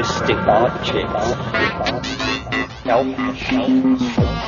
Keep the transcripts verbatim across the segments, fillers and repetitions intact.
Mystic objects. Health machines.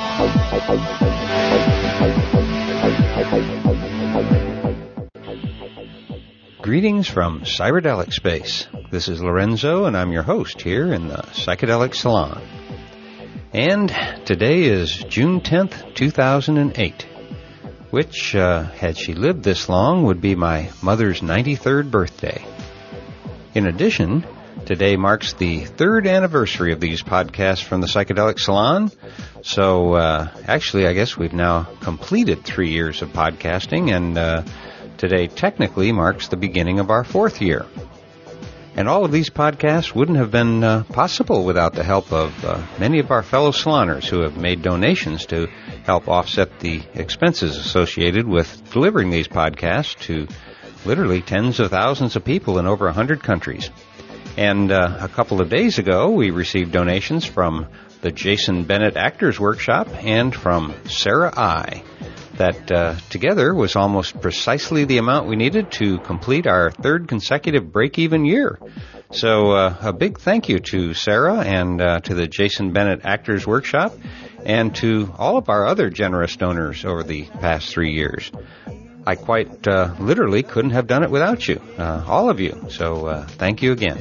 Greetings from Cyberdelic Space. This is Lorenzo, and I'm your host here in the Psychedelic Salon. And today is June tenth, two thousand eight, which, uh, had she lived this long, would be my mother's ninety-third birthday. In addition, today marks the third anniversary of these podcasts from the Psychedelic Salon. So, uh, actually, I guess we've now completed three years of podcasting, and uh, today technically marks the beginning of our fourth year. And all of these podcasts wouldn't have been uh, possible without the help of uh, many of our fellow saloners who have made donations to help offset the expenses associated with delivering these podcasts to literally tens of thousands of people in over one hundred countries. And uh, a couple of days ago, we received donations from the Jason Bennett Actors Workshop and from Sarah I. That uh, together was almost precisely the amount we needed to complete our third consecutive break-even year. So uh, a big thank you to Sarah and uh, to the Jason Bennett Actors Workshop and to all of our other generous donors over the past three years. I quite uh, literally couldn't have done it without you, uh, all of you. So uh, thank you again.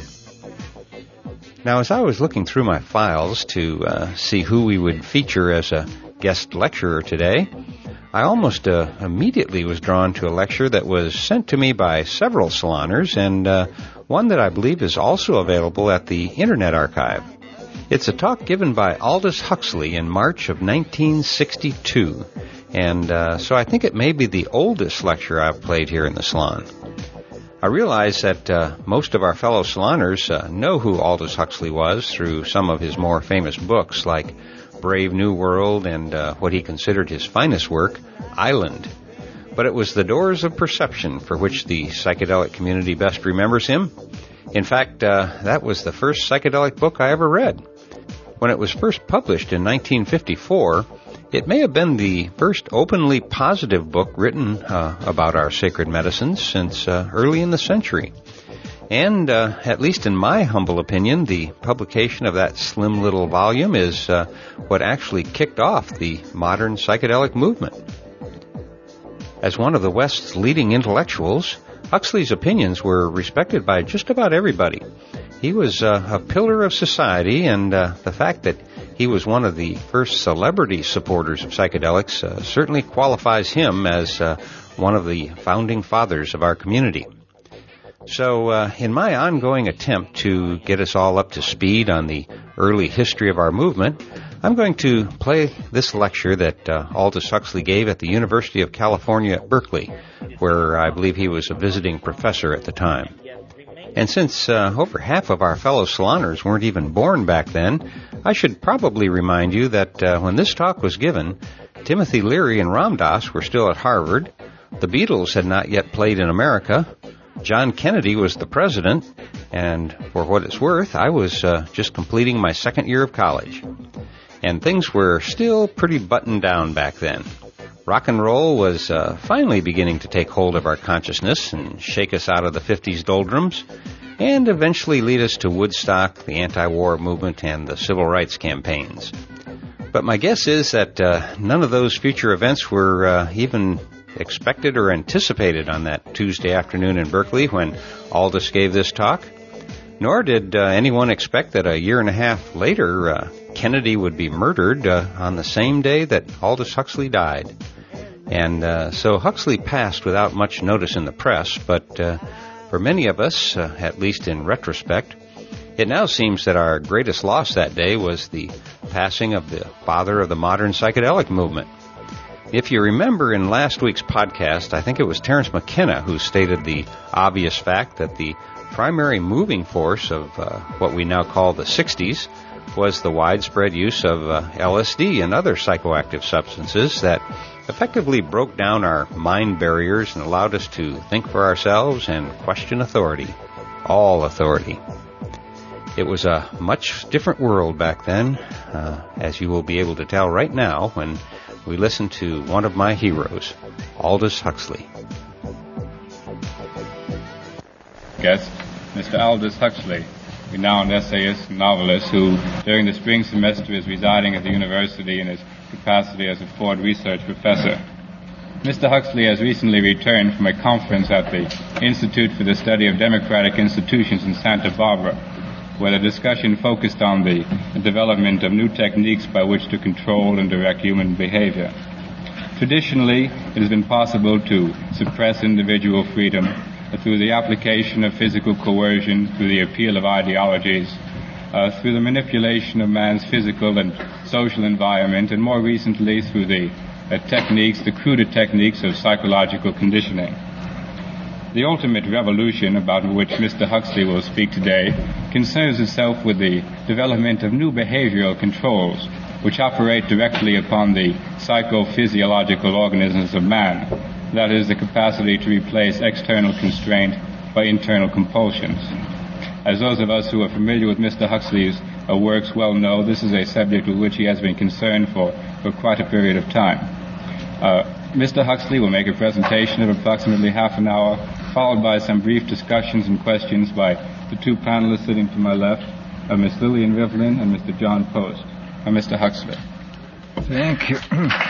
Now, as I was looking through my files to uh, see who we would feature as a guest lecturer today, I almost uh, immediately was drawn to a lecture that was sent to me by several saloners, and uh, one that I believe is also available at the Internet Archive. It's a talk given by Aldous Huxley in March of nineteen sixty-two, and uh, so I think it may be the oldest lecture I've played here in the salon. I realize that uh, most of our fellow saloners uh, know who Aldous Huxley was through some of his more famous books, like Brave New World and uh, what he considered his finest work, Island. But it was The Doors of Perception for which the psychedelic community best remembers him. In fact, uh, that was the first psychedelic book I ever read. When it was first published in nineteen fifty-four, it may have been the first openly positive book written uh, about our sacred medicines since uh, early in the century. And, uh, at least in my humble opinion, the publication of that slim little volume is uh, what actually kicked off the modern psychedelic movement. As one of the West's leading intellectuals, Huxley's opinions were respected by just about everybody. He was uh, a pillar of society, and uh, the fact that he was one of the first celebrity supporters of psychedelics uh, certainly qualifies him as uh, one of the founding fathers of our community. So, uh, in my ongoing attempt to get us all up to speed on the early history of our movement, I'm going to play this lecture that uh, Aldous Huxley gave at the University of California at Berkeley, where I believe he was a visiting professor at the time. And since uh, over half of our fellow saloners weren't even born back then, I should probably remind you that uh, when this talk was given, Timothy Leary and Ram Dass were still at Harvard, the Beatles had not yet played in America, John Kennedy was the president, and for what it's worth, I was uh, just completing my second year of college. And things were still pretty buttoned down back then. Rock and roll was uh, finally beginning to take hold of our consciousness and shake us out of the fifties doldrums, and eventually lead us to Woodstock, the anti-war movement, and the civil rights campaigns. But my guess is that uh, none of those future events were uh, even expected or anticipated on that Tuesday afternoon in Berkeley when Aldous gave this talk. Nor did uh, anyone expect that a year and a half later, uh, Kennedy would be murdered uh, on the same day that Aldous Huxley died. And uh, so Huxley passed without much notice in the press, but uh, for many of us, uh, at least in retrospect, it now seems that our greatest loss that day was the passing of the father of the modern psychedelic movement. If you remember in last week's podcast, I think it was Terence McKenna who stated the obvious fact that the primary moving force of uh, what we now call the sixties was the widespread use of uh, L S D and other psychoactive substances that effectively broke down our mind barriers and allowed us to think for ourselves and question authority, all authority. It was a much different world back then, uh, as you will be able to tell right now when we listen to one of my heroes, Aldous Huxley. Guest, Mister Aldous Huxley. renowned essayist and novelist who, during the spring semester, is residing at the university in his capacity as a Ford Research Professor. Mister Huxley has recently returned from a conference at the Institute for the Study of Democratic Institutions in Santa Barbara, where the discussion focused on the development of new techniques by which to control and direct human behavior. Traditionally, it has been possible to suppress individual freedom through the application of physical coercion, through the appeal of ideologies, uh, through the manipulation of man's physical and social environment, and more recently through the uh, techniques, the cruder techniques of psychological conditioning. The ultimate revolution about which Mister Huxley will speak today concerns itself with the development of new behavioral controls which operate directly upon the psychophysiological organisms of man, that is, the capacity to replace external constraint by internal compulsions. As those of us who are familiar with Mister Huxley's uh, works well know, this is a subject with which he has been concerned for, for quite a period of time. Uh, Mister Huxley will make a presentation of approximately half an hour, followed by some brief discussions and questions by the two panelists sitting to my left, uh, Miss Lillian Rivlin and Mister John Post. Uh, Mister Huxley. Thank you.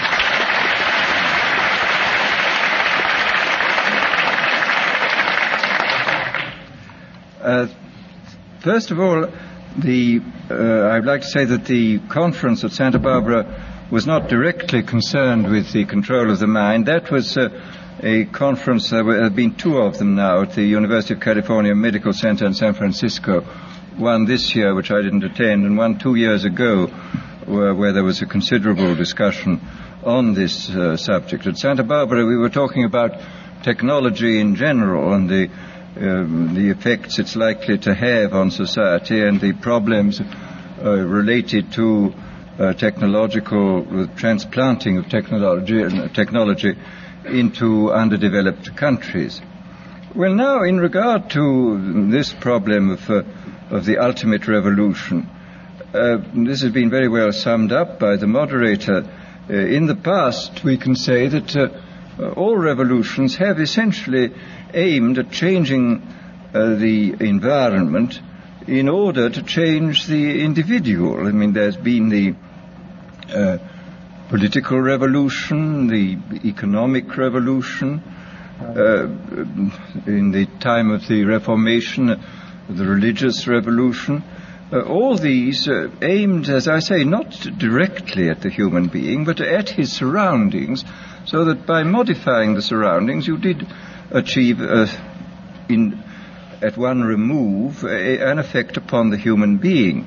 uh, first of all, the uh, I'd like to say that the conference at Santa Barbara was not directly concerned with the control of the mind. That was uh, a conference, there have been two of them now at the University of California Medical Center in San Francisco. One this year, which I didn't attend, and one two years ago, where, where there was a considerable discussion on this uh, subject. At Santa Barbara, we were talking about technology in general and the um, the effects it's likely to have on society and the problems uh, related to uh, technological uh, transplanting of technology uh, technology into underdeveloped countries. Well, now, in regard to this problem of uh, of the ultimate revolution, uh, this has been very well summed up by the moderator. Uh, in the past, we can say that uh, uh, all revolutions have essentially aimed at changing uh, the environment in order to change the individual. I mean, there's been the uh, political revolution, the economic revolution, uh, in the time of the Reformation, the religious revolution. Uh, all these uh, aimed, as I say, not directly at the human being, but at his surroundings, so that by modifying the surroundings you did achieve, uh, in, at one remove, a, an effect upon the human being.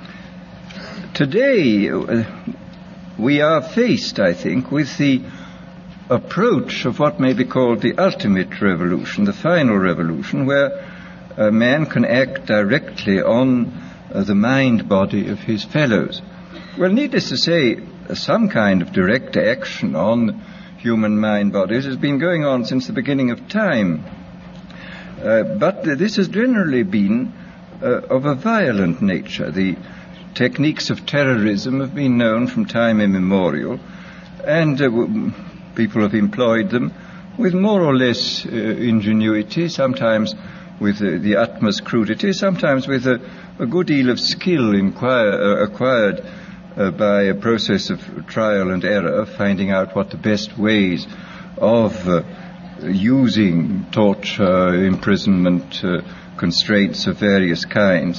Today, uh, we are faced, I think, with the approach of what may be called the ultimate revolution, the final revolution, where a man can act directly on uh, the mind-body of his fellows. Well, needless to say, uh, some kind of direct action on human mind bodies has been going on since the beginning of time. Uh, but uh, this has generally been uh, of a violent nature. The techniques of terrorism have been known from time immemorial, and uh, w- people have employed them with more or less uh, ingenuity, sometimes with uh, the utmost crudity, sometimes with a, a good deal of skill inquire, uh, acquired uh, by a process of trial and error, finding out what the best ways of uh, using torture, imprisonment, uh, constraints of various kinds.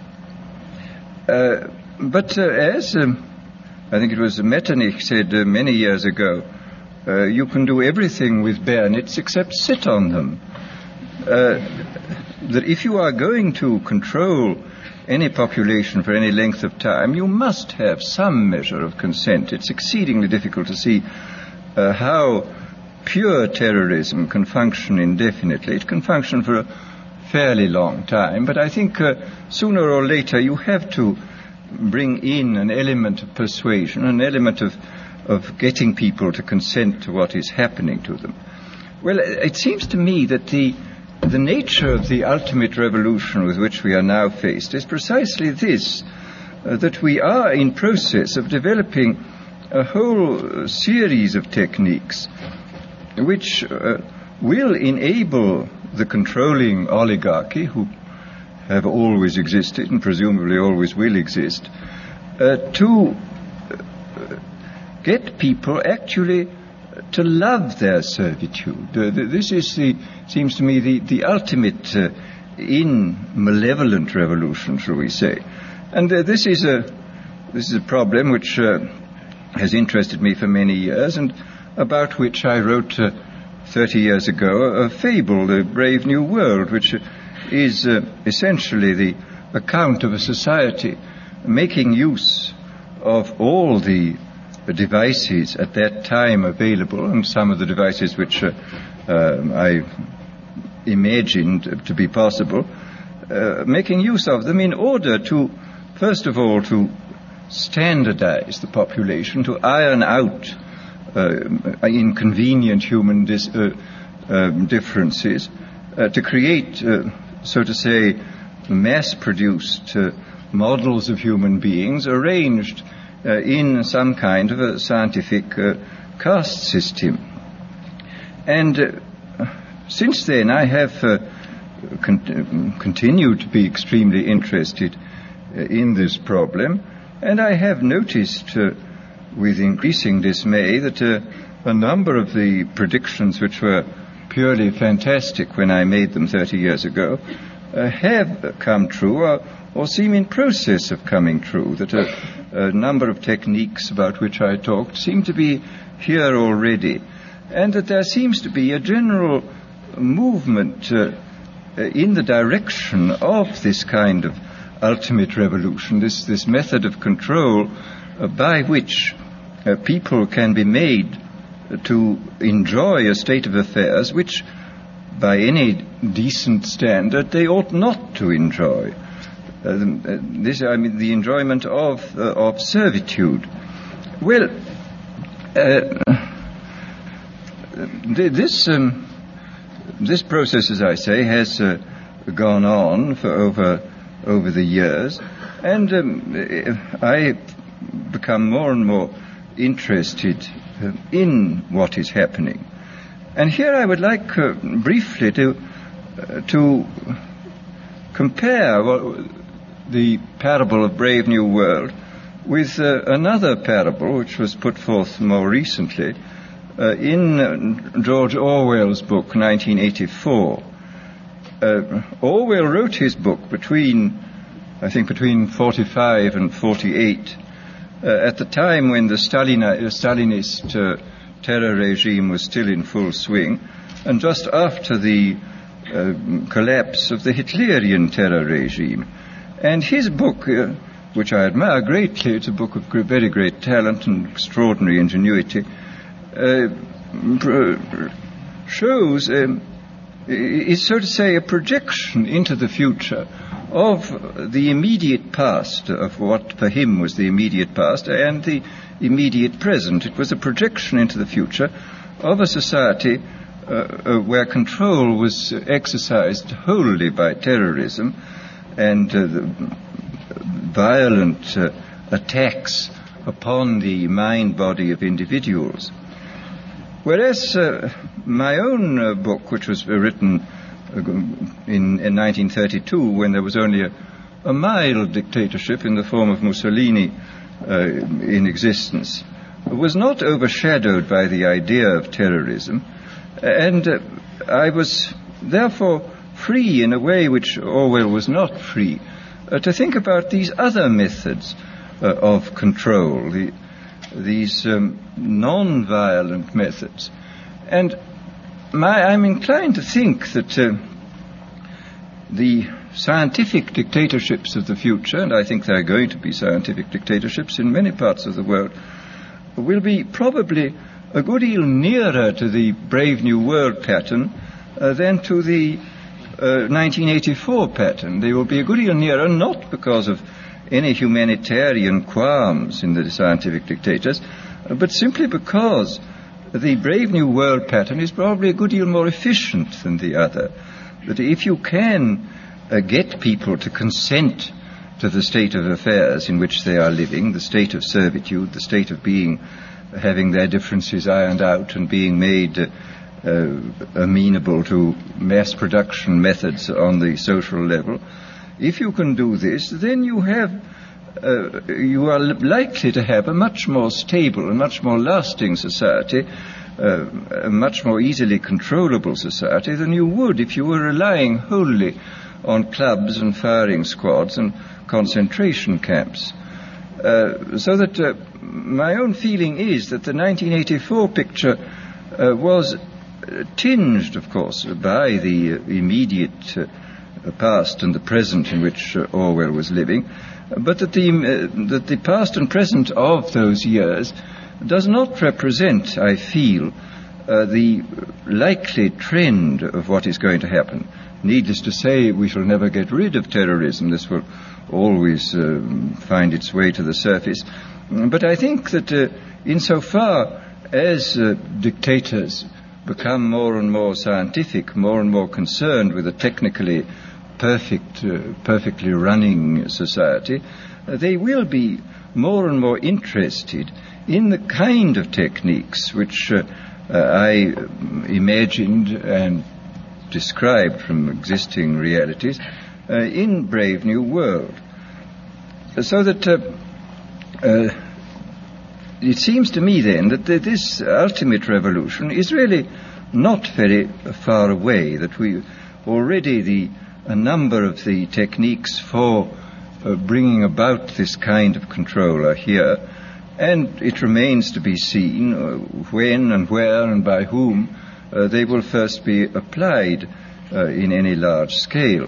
Uh, but uh, as um, I think it was Metternich said uh, many years ago, uh, you can do everything with bayonets except sit on them. Uh, that if you are going to control any population for any length of time, you must have some measure of consent. It's exceedingly difficult to see uh, how pure terrorism can function indefinitely. It can function for a fairly long time, but I think uh, sooner or later you have to bring in an element of persuasion, an element of, of getting people to consent to what is happening to them. Well, it seems to me that the The nature of the ultimate revolution with which we are now faced is precisely this, uh, that we are in process of developing a whole series of techniques which uh, will enable the controlling oligarchy, who have always existed and presumably always will exist, uh, to uh, get people actually to love their servitude. Uh, this is the, seems to me, the, the ultimate uh, in malevolent revolution, shall we say. And uh, this is a this is a problem which uh, has interested me for many years, and about which I wrote uh, thirty years ago a fable, The Brave New World, which is uh, essentially the account of a society making use of all the devices at that time available, and some of the devices which uh, uh, I imagined to be possible, uh, making use of them in order to, first of all, to standardize the population, to iron out uh, inconvenient human dis- uh, uh, differences, uh, to create, uh, so to say, mass-produced uh, models of human beings arranged uh, in some kind of a scientific uh, caste system. And uh, since then I have uh, con- continued to be extremely interested uh, in this problem, and I have noticed uh, with increasing dismay that uh, a number of the predictions which were purely fantastic when I made them thirty years ago uh, have come true or, or seem in process of coming true, that a, a number of techniques about which I talked seem to be here already, and that there seems to be a general movement uh, in the direction of this kind of ultimate revolution, this, this method of control uh, by which uh, people can be made to enjoy a state of affairs which, by any decent standard, they ought not to enjoy. Uh, this, I mean, the enjoyment of uh, of servitude. Well, uh, this um, this process, as I say, has uh, gone on for over over the years, and um, I become more and more interested uh, in what is happening. And here I would like uh, briefly to uh, to compare well, the parable of Brave New World with uh, another parable which was put forth more recently uh, in uh, George Orwell's book, nineteen eighty-four. Uh, Orwell wrote his book between, I think, between forty-five and forty-eight, uh, at the time when the Stalini- Stalinist uh, terror regime was still in full swing, and just after the uh, collapse of the Hitlerian terror regime. And his book, uh, which I admire greatly, it's a book of very great talent and extraordinary ingenuity, uh, shows, um, is so to say a projection into the future of the immediate past, of what for him was the immediate past, and the immediate present. It was a projection into the future of a society uh, uh, where control was exercised wholly by terrorism and uh, the violent uh, attacks upon the mind body of individuals. Whereas uh, my own uh, book, which was written uh, in, in nineteen thirty-two, when there was only a, a mild dictatorship in the form of Mussolini uh, in existence, was not overshadowed by the idea of terrorism, and uh, I was therefore free in a way which Orwell was not free, uh, to think about these other methods uh, of control, the, these um, non-violent methods. And my, I'm inclined to think that uh, the scientific dictatorships of the future, and I think there are going to be scientific dictatorships in many parts of the world, will be probably a good deal nearer to the Brave New World pattern uh, than to the Uh, nineteen eighty-four pattern. They will be a good deal nearer, not because of any humanitarian qualms in the scientific dictators, uh, but simply because the Brave New World pattern is probably a good deal more efficient than the other. That if you can uh, get people to consent to the state of affairs in which they are living, the state of servitude, the state of being, having their differences ironed out and being made uh, Uh, amenable to mass production methods on the social level, if you can do this, then you have, uh, you are likely to have a much more stable and much more lasting society, uh, a much more easily controllable society than you would if you were relying wholly on clubs and firing squads and concentration camps. Uh, so that uh, my own feeling is that the nineteen eighty-four picture uh, was tinged, of course, by the uh, immediate uh, past and the present in which uh, Orwell was living, but that the, uh, that the past and present of those years does not represent, I feel, uh, the likely trend of what is going to happen. Needless to say, we shall never get rid of terrorism. This will always uh, find its way to the surface. But I think that uh, insofar as uh, dictators become more and more scientific, more and more concerned with a technically perfect, uh, perfectly running society, uh, they will be more and more interested in the kind of techniques which uh, uh, I imagined and described from existing realities uh, in Brave New World. So that uh, uh, it seems to me then that the, this ultimate revolution is really not very far away, that we already the a number of the techniques for uh, bringing about this kind of control are here, and it remains to be seen uh, when and where and by whom uh, they will first be applied uh, in any large scale.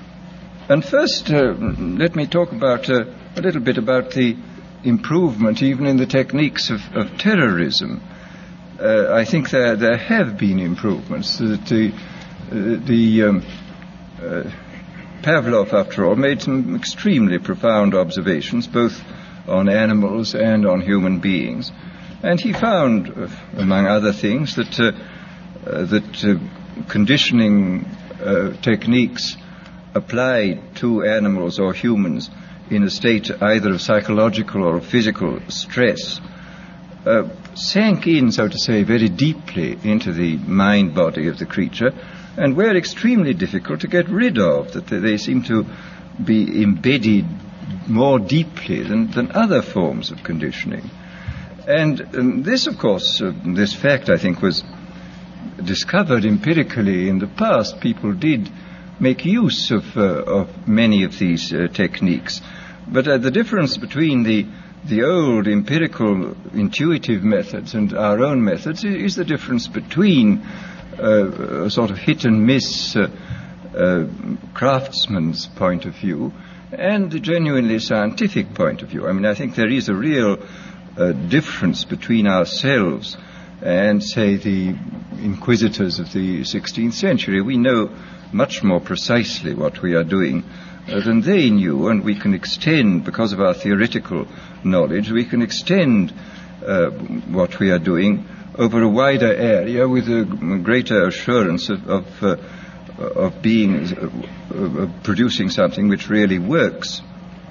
And first, uh, let me talk about uh, a little bit about the improvement even in the techniques of, of terrorism. Uh, I think there there have been improvements. That the uh, the um, uh, Pavlov, after all, made some extremely profound observations, both on animals and on human beings, and he found, uh, among other things, that uh, uh, that uh, conditioning uh, techniques applied to animals or humans in a state either of psychological or physical stress uh, sank in, so to say, very deeply into the mind body of the creature, and were extremely difficult to get rid of, that they seem to be embedded more deeply than, than other forms of conditioning. And um, this, of course, uh, this fact, I think, was discovered empirically in the past. People did make use of, uh, of many of these uh, techniques. But uh, the difference between the the old empirical intuitive methods and our own methods is, is the difference between uh, a sort of hit and miss uh, uh, craftsman's point of view and the genuinely scientific point of view. I mean, I think there is a real uh, difference between ourselves and, say, the inquisitors of the sixteenth century. We know much more precisely what we are doing uh, than they knew, and we can extend, because of our theoretical knowledge, we can extend uh, what we are doing over a wider area with a greater assurance of of, uh, of being uh, of producing something which really works.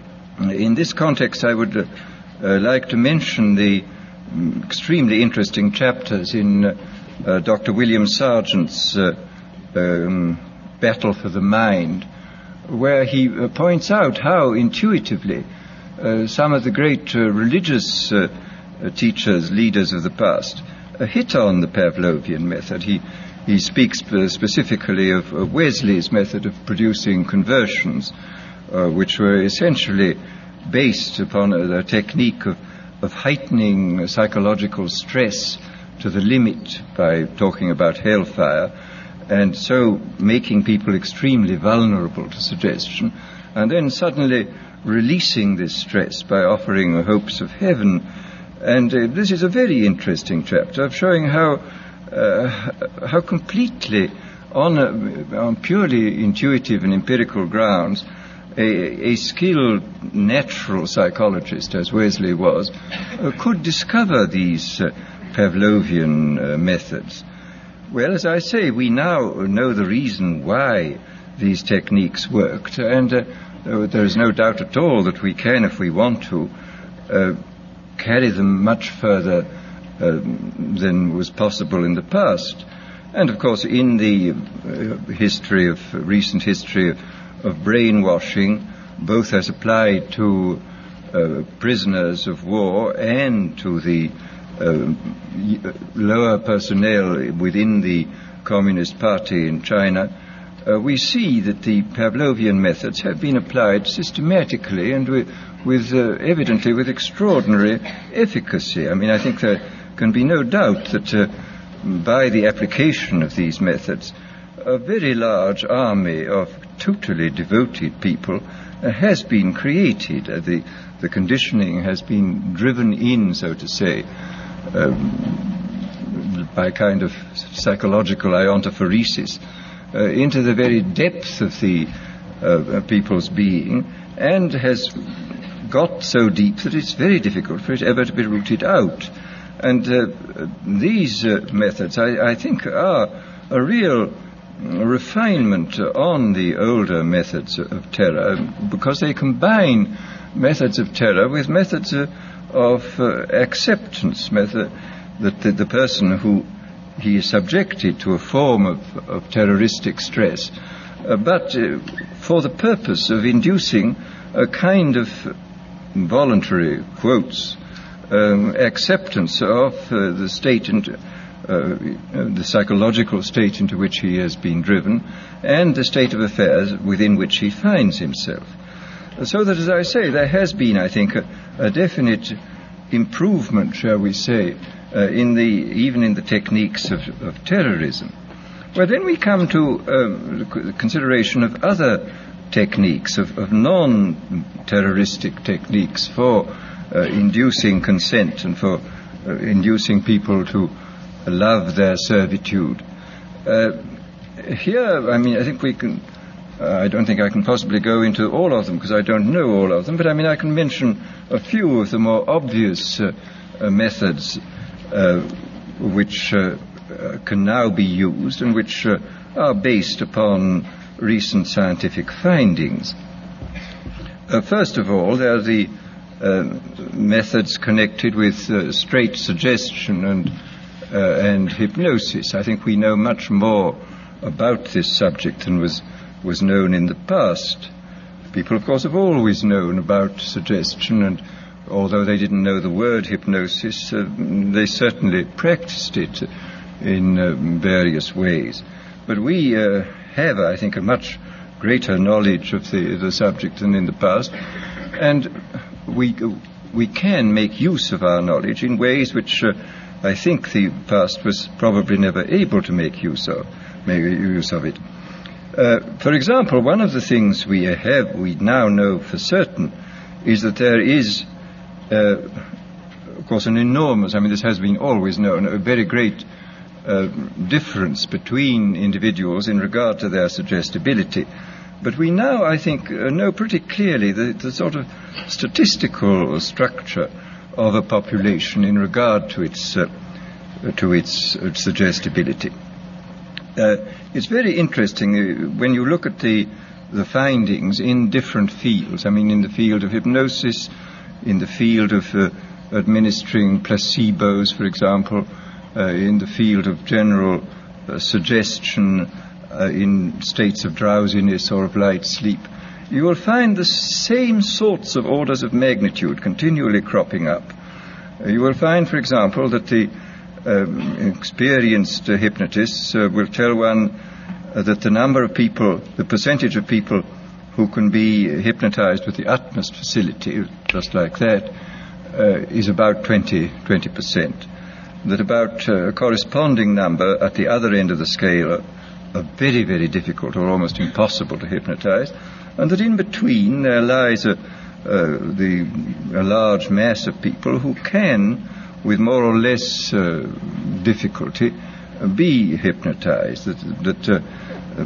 In this context, I would uh, uh, like to mention the um, extremely interesting chapters in uh, uh, Doctor William Sargent's uh, um, Battle for the Mind, where he uh, points out how intuitively uh, some of the great uh, religious uh, uh, teachers, leaders of the past, uh, hit on the Pavlovian method. He he speaks uh, specifically of uh, Wesley's method of producing conversions, uh, which were essentially based upon a, a technique of, of heightening psychological stress to the limit by talking about hellfire, and so making people extremely vulnerable to suggestion, and then suddenly releasing this stress by offering hopes of heaven. And uh, this is a very interesting chapter of showing how uh, how completely, on, a, on purely intuitive and empirical grounds, a, a skilled natural psychologist, as Wesley was, uh, could discover these uh, Pavlovian uh, methods. Well, as I say, we now know the reason why these techniques worked, and uh, there is no doubt at all that we can, if we want to, uh, carry them much further uh, than was possible in the past. And, of course, in the uh, history of, uh, recent history of, of brainwashing, both as applied to uh, prisoners of war and to the uh, lower personnel within the Communist Party in China, uh, we see that the Pavlovian methods have been applied systematically and with, with uh, evidently with extraordinary efficacy. I mean, I think there can be no doubt that uh, by the application of these methods, a very large army of totally devoted people uh, has been created. Uh, the, the conditioning has been driven in, so to say, um, by kind of psychological iontophoresis uh, into the very depth of the uh, people's being, and has got so deep that it's very difficult for it ever to be rooted out. And uh, these uh, methods, I, I think, are a real refinement on the older methods of terror, because they combine methods of terror with methods uh, of uh, acceptance, method that the, the person who he is subjected to a form of, of terroristic stress, uh, but uh, for the purpose of inducing a kind of voluntary, quotes, um, acceptance of uh, the state and uh, the psychological state into which he has been driven, and the state of affairs within which he finds himself. So that, as I say, there has been, I think, a, a definite improvement, shall we say, uh, in the even in the techniques of, of terrorism. Well, then we come to um, the consideration of other techniques, of, of non-terroristic techniques for uh, inducing consent and for uh, inducing people to love their servitude. Uh, here, I mean, I think we can, uh, I don't think I can possibly go into all of them because I don't know all of them, but I mean, I can mention a few of the more obvious uh, uh, methods uh, which uh, uh, can now be used and which uh, are based upon recent scientific findings. Uh, first of all, there are the uh, methods connected with uh, straight suggestion and uh, and hypnosis. I think we know much more about this subject than was was known in the past. People, of course, have always known about suggestion, and although they didn't know the word hypnosis, uh, they certainly practiced it in uh, various ways. But we uh, have, I think, a much greater knowledge of the, the subject than in the past, and we we can make use of our knowledge in ways which uh, I think the past was probably never able to make use of, make use of it. Uh, for example, one of the things we have, we now know for certain, is that there is, uh, of course, an enormous, I mean, this has been always known, a very great uh, difference between individuals in regard to their suggestibility. But we now, I think, uh, know pretty clearly the, the sort of statistical structure of a population in regard to its uh, to its, its suggestibility. Uh, it's very interesting uh, when you look at the the findings in different fields. I mean, in the field of hypnosis, in the field of uh, administering placebos, for example, uh, in the field of general uh, suggestion, uh, in states of drowsiness or of light sleep, you will find the same sorts of orders of magnitude continually cropping up. Uh, you will find, for example, that the um, experienced uh, hypnotists uh, will tell one uh, that the number of people, the percentage of people who can be hypnotized with the utmost facility, just like that, uh, is about twenty percent. That about uh, a corresponding number at the other end of the scale are, are very, very difficult or almost impossible to hypnotize, and that in between there lies a, uh, the, a large mass of people who can, with more or less uh, difficulty, uh, be hypnotized, that, that uh, uh,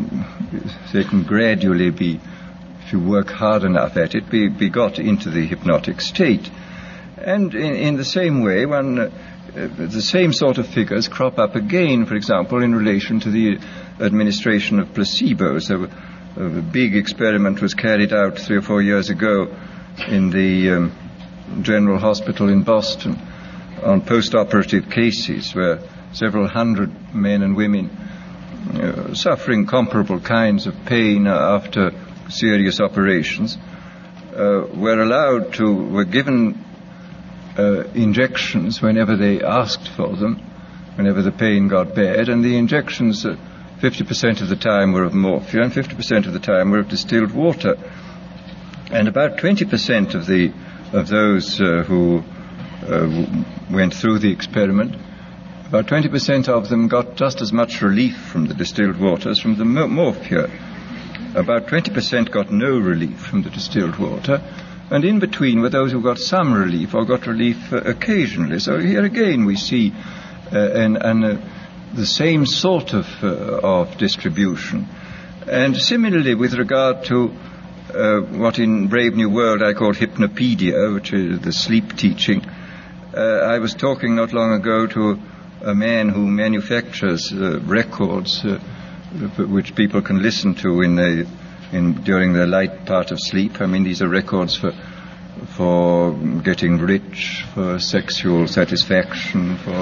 they can gradually be, if you work hard enough at it, be, be got into the hypnotic state. And in, in the same way, one, uh, the same sort of figures crop up again, for example, in relation to the administration of placebos. There were, uh, a big experiment was carried out three or four years ago in the um, General Hospital in Boston on post-operative cases where several hundred men and women uh, suffering comparable kinds of pain after serious operations, uh, were allowed to, were given uh, injections whenever they asked for them, whenever the pain got bad, and the injections uh, fifty percent of the time were of morphia and fifty percent of the time were of distilled water. And about twenty percent of the of those uh, who uh, went through the experiment, about twenty percent of them got just as much relief from the distilled water as from the morphia. About twenty percent got no relief from the distilled water, and in between were those who got some relief or got relief uh, occasionally. So here again we see uh, an, an, uh, the same sort of, uh, of distribution. And similarly with regard to uh, what in Brave New World I call hypnopedia, which is the sleep teaching, uh, I was talking not long ago to a man who manufactures uh, records uh, which people can listen to in the in during the light part of sleep. I mean, these are records for for getting rich, for sexual satisfaction, for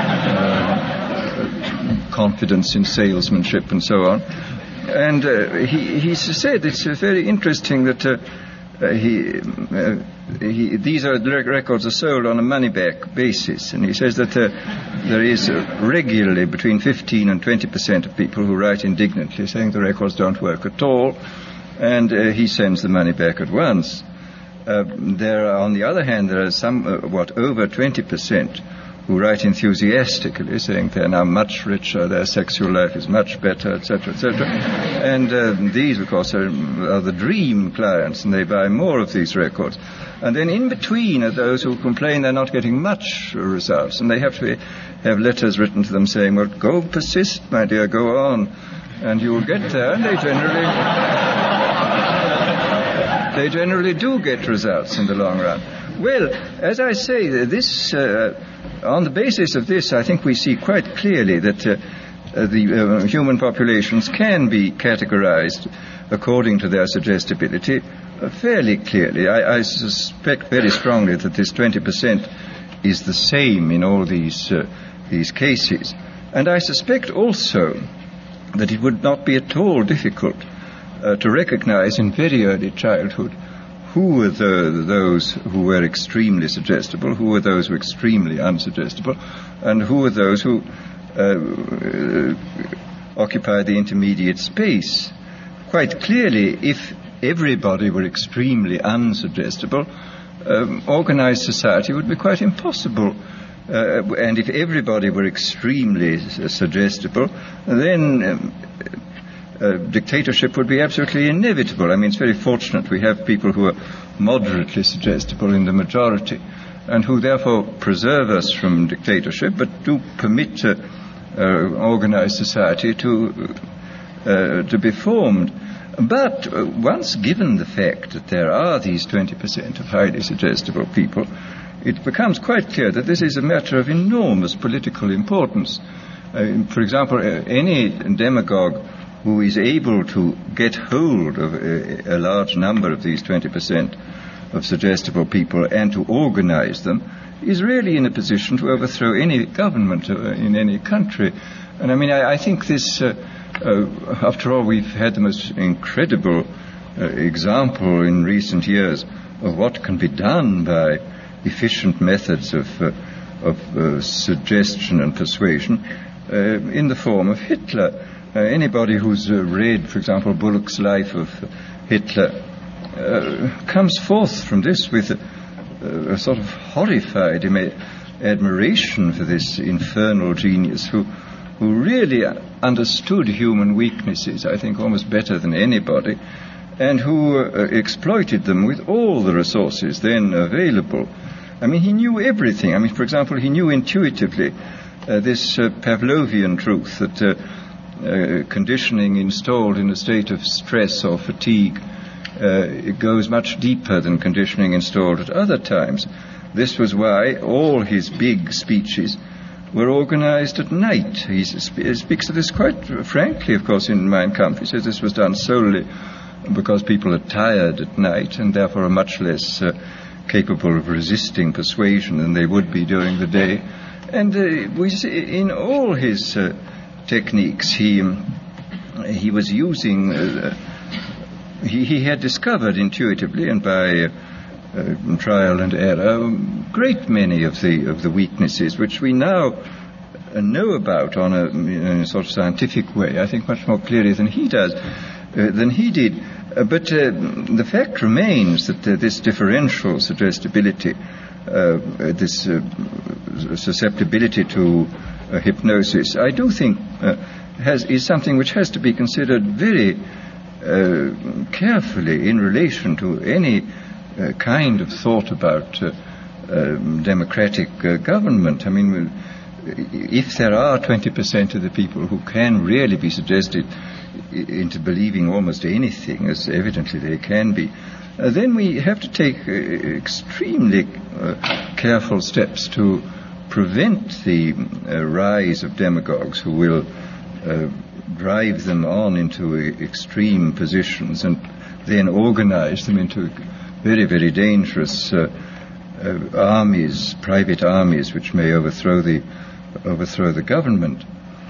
uh, confidence in salesmanship, and so on. And uh, he he said it's uh, very interesting that uh, uh, he. Uh, He, these are records are sold on a money-back basis, and he says that uh, there is uh, regularly between fifteen and twenty percent of people who write indignantly saying the records don't work at all, and uh, he sends the money back at once. Uh, there are, on the other hand, there are some, uh, what, over twenty percent who write enthusiastically, saying they're now much richer, their sexual life is much better, et cetera, et cetera. And uh, these, of course, are, are the dream clients, and they buy more of these records. And then in between are those who complain they're not getting much results, and they have to have letters written to them saying, well, go persist, my dear, go on, and you will get there. And they generally, they generally do get results in the long run. Well, as I say, this, uh, on the basis of this, I think we see quite clearly that uh, uh, the uh, human populations can be categorized according to their suggestibility uh, fairly clearly. I, I suspect very strongly that this twenty percent is the same in all these, uh, these cases. And I suspect also that it would not be at all difficult uh, to recognize in very early childhood who were the, those who were extremely suggestible, who were those who were extremely unsuggestible, and who were those who uh, uh, occupied the intermediate space. Quite clearly, if everybody were extremely unsuggestible, um, organized society would be quite impossible. Uh, and if everybody were extremely suggestible, then um, Uh, dictatorship would be absolutely inevitable. I mean, it's very fortunate we have people who are moderately suggestible in the majority and who therefore preserve us from dictatorship, but do permit uh, uh, organized society to uh, to be formed. But uh, once given the fact that there are these twenty percent of highly suggestible people, it becomes quite clear that this is a matter of enormous political importance. Uh, for example, uh, any demagogue who is able to get hold of a, a large number of these twenty percent of suggestible people and to organize them is really in a position to overthrow any government in any country. And I mean, I, I think this, uh, uh, after all, we've had the most incredible uh, example in recent years of what can be done by efficient methods of, uh, of uh, suggestion and persuasion uh, in the form of Hitler. Uh, anybody who's uh, read, for example, Bullock's Life of Hitler uh, comes forth from this with a, a sort of horrified ima- admiration for this infernal genius who, who really understood human weaknesses, I think, almost better than anybody, and who uh, exploited them with all the resources then available. I mean, he knew everything. I mean, for example, he knew intuitively uh, this uh, Pavlovian truth that uh, Uh, conditioning installed in a state of stress or fatigue uh, it goes much deeper than conditioning installed at other times. This was why all his big speeches were organized at night. He speaks of this quite frankly, of course, in Mein Kampf. He says this was done solely because people are tired at night and therefore are much less uh, capable of resisting persuasion than they would be during the day. And uh, we see in all his uh, techniques, he he was using uh, he, he had discovered intuitively and by uh, uh, trial and error a great many of the of the weaknesses which we now uh, know about on a, in a sort of scientific way, I think much more clearly than he does, uh, than he did. Uh, but uh, the fact remains that uh, this differential suggestibility, uh, uh, this uh, susceptibility to uh, hypnosis, I do think uh, has is something which has to be considered very uh, carefully in relation to any uh, kind of thought about uh, uh, democratic uh, government. I mean, if there are twenty percent of the people who can really be suggested into believing almost anything, as evidently they can be, uh, then we have to take uh, extremely uh, careful steps to prevent the uh, rise of demagogues who will uh, drive them on into uh, extreme positions and then organize them into very, very dangerous uh, uh, armies, private armies, which may overthrow the overthrow the government.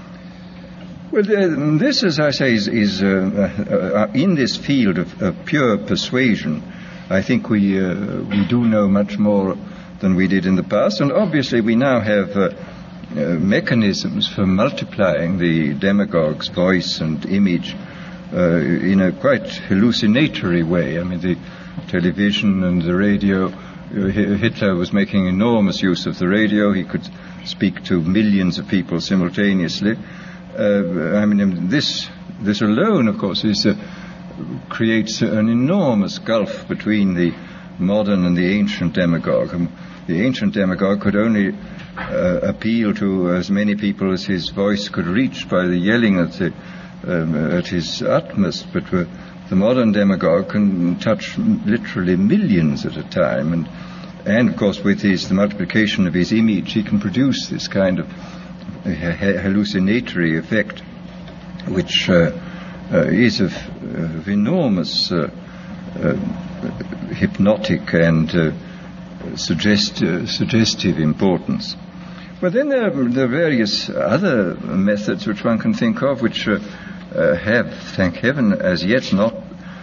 Well, uh, this, as I say, is, is uh, uh, in this field of, of pure persuasion. I think we uh, we do know much more than we did in the past, and obviously we now have uh, uh, mechanisms for multiplying the demagogue's voice and image uh, in a quite hallucinatory way. I mean, the television and the radio. Uh, Hitler was making enormous use of the radio. He could speak to millions of people simultaneously. Uh, I mean, this this alone, of course, is uh, creates an enormous gulf between the modern and the ancient demagogue. Um, the ancient demagogue could only uh, appeal to as many people as his voice could reach by the yelling at the um, at his utmost, but uh, the modern demagogue can touch literally millions at a time, and and of course with his the multiplication of his image, he can produce this kind of hallucinatory effect, which uh, uh, is of, of enormous uh, uh, hypnotic and uh, suggest, uh, suggestive importance. But then there are, there are various other methods which one can think of, which uh, uh, have, thank heaven, as yet not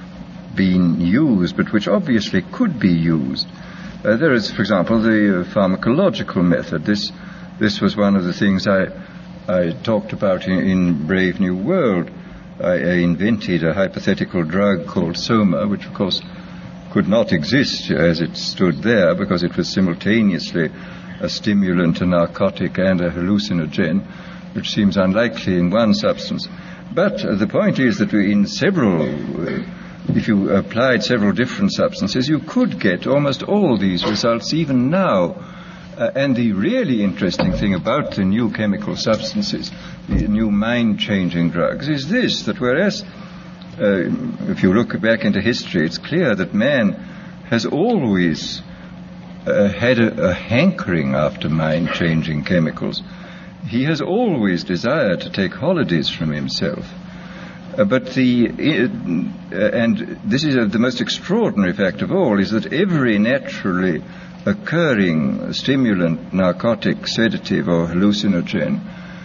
been used, but which obviously could be used. Uh, there is, for example, the uh, pharmacological method. This This was one of the things I, I talked about in, in Brave New World. I, I invented a hypothetical drug called Soma, which of course could not exist as it stood there because it was simultaneously a stimulant, a narcotic, and a hallucinogen, which seems unlikely in one substance. But uh, the point is that we, in several, uh, if you applied several different substances, you could get almost all these results even now. Uh, and the really interesting thing about the new chemical substances, the new mind-changing drugs, is this, that whereas, uh, if you look back into history, it's clear that man has always uh, had a, a hankering after mind-changing chemicals. He has always desired to take holidays from himself. Uh, but the, uh, and this is uh, the most extraordinary fact of all, is that every naturally occurring stimulant, narcotic, sedative, or hallucinogen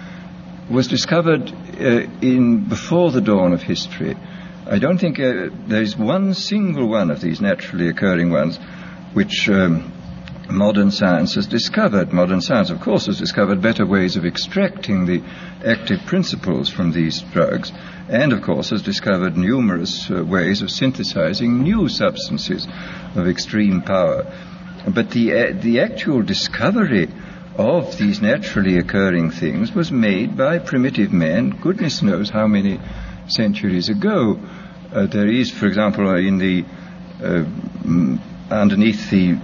was discovered uh, in before the dawn of history. I don't think uh, there is one single one of these naturally occurring ones which um, modern science has discovered. Modern science, of course, has discovered better ways of extracting the active principles from these drugs, and, of course, has discovered numerous uh, ways of synthesizing new substances of extreme power. But the uh, the actual discovery of these naturally occurring things was made by primitive men, goodness knows how many centuries ago. Uh, there is, for example, in the uh, underneath the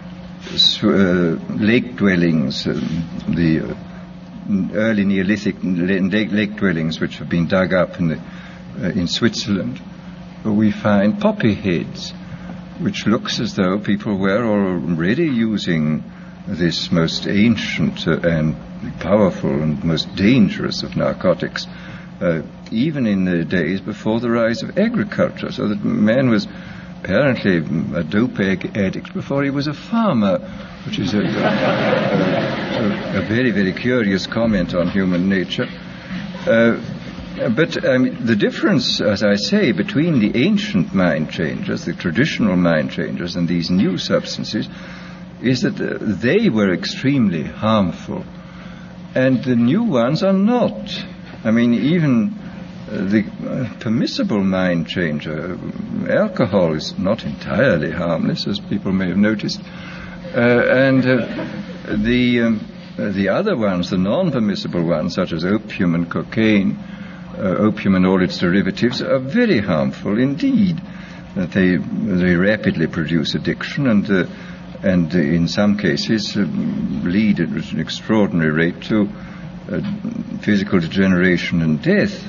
uh, lake dwellings, uh, the uh, early Neolithic lake, lake dwellings which have been dug up in the, uh, in Switzerland, we find poppy heads, which looks as though people were already using this most ancient uh, and powerful and most dangerous of narcotics, uh, even in the days before the rise of agriculture, so that man was apparently a dope addict before he was a farmer, which is a, a, a, a very, very curious comment on human nature. Uh, but um, the difference, as I say, between the ancient mind changers, the traditional mind changers, and these new substances is that uh, they were extremely harmful, and the new ones are not. I mean, even uh, the uh, permissible mind changer, alcohol, is not entirely harmless, as people may have noticed, uh, and uh, the um, uh, the other ones, the non-permissible ones, such as opium and cocaine, uh, opium and all its derivatives, are very harmful indeed. Uh, they they rapidly produce addiction, and uh, and uh, in some cases uh, lead at an extraordinary rate to uh, physical degeneration and death.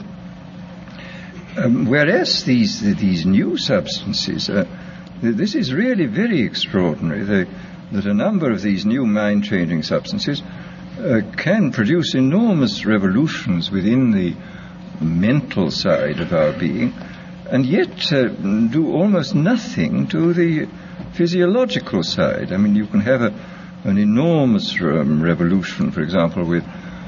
Um, whereas these these new substances, uh, this is really very extraordinary. They, that a number of these new mind-changing substances uh, can produce enormous revolutions within the mental side of our being, and yet uh, do almost nothing to the physiological side. I mean, you can have a, an enormous um, revolution, for example, with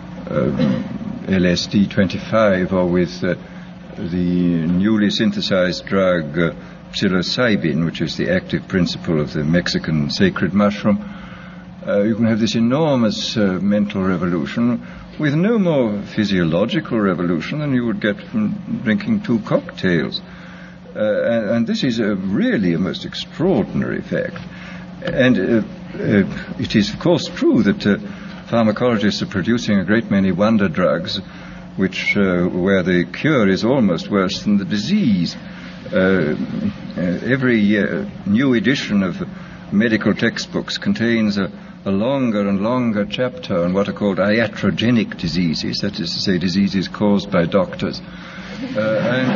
um, L S D twenty-five, or with uh, the newly synthesized drug uh, psilocybin, which is the active principle of the Mexican sacred mushroom. Uh, you can have this enormous uh, mental revolution with no more physiological revolution than you would get from drinking two cocktails. Uh, and, and this is a really a most extraordinary fact. And uh, uh, it is, of course, true that uh, pharmacologists are producing a great many wonder drugs, which uh, where the cure is almost worse than the disease. Uh, uh, every uh, new edition of medical textbooks contains a, a longer and longer chapter on what are called iatrogenic diseases, that is to say, diseases caused by doctors. Uh, and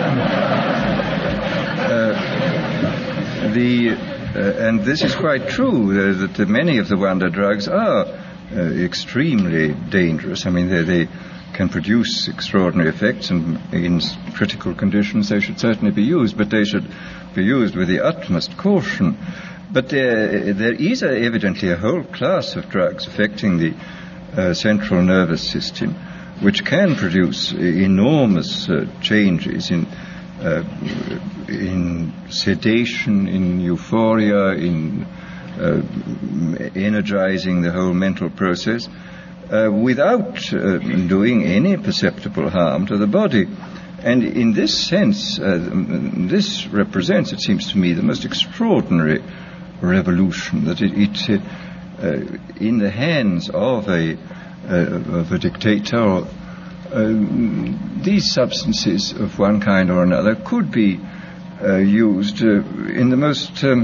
uh, the uh, and this is quite true, uh, that many of the wonder drugs are uh, extremely dangerous. I mean, they, they can produce extraordinary effects, and in critical conditions they should certainly be used, but they should be used with the utmost caution. But uh, there is a, evidently a whole class of drugs affecting the uh, central nervous system which can produce enormous uh, changes in uh, in sedation, in euphoria, in uh, energizing the whole mental process, Uh, without uh, doing any perceptible harm to the body. And in this sense, uh, this represents, it seems to me, the most extraordinary revolution, that it, it uh, uh, in the hands of a, uh, of a dictator, uh, these substances of one kind or another could be uh, used uh, in the most um,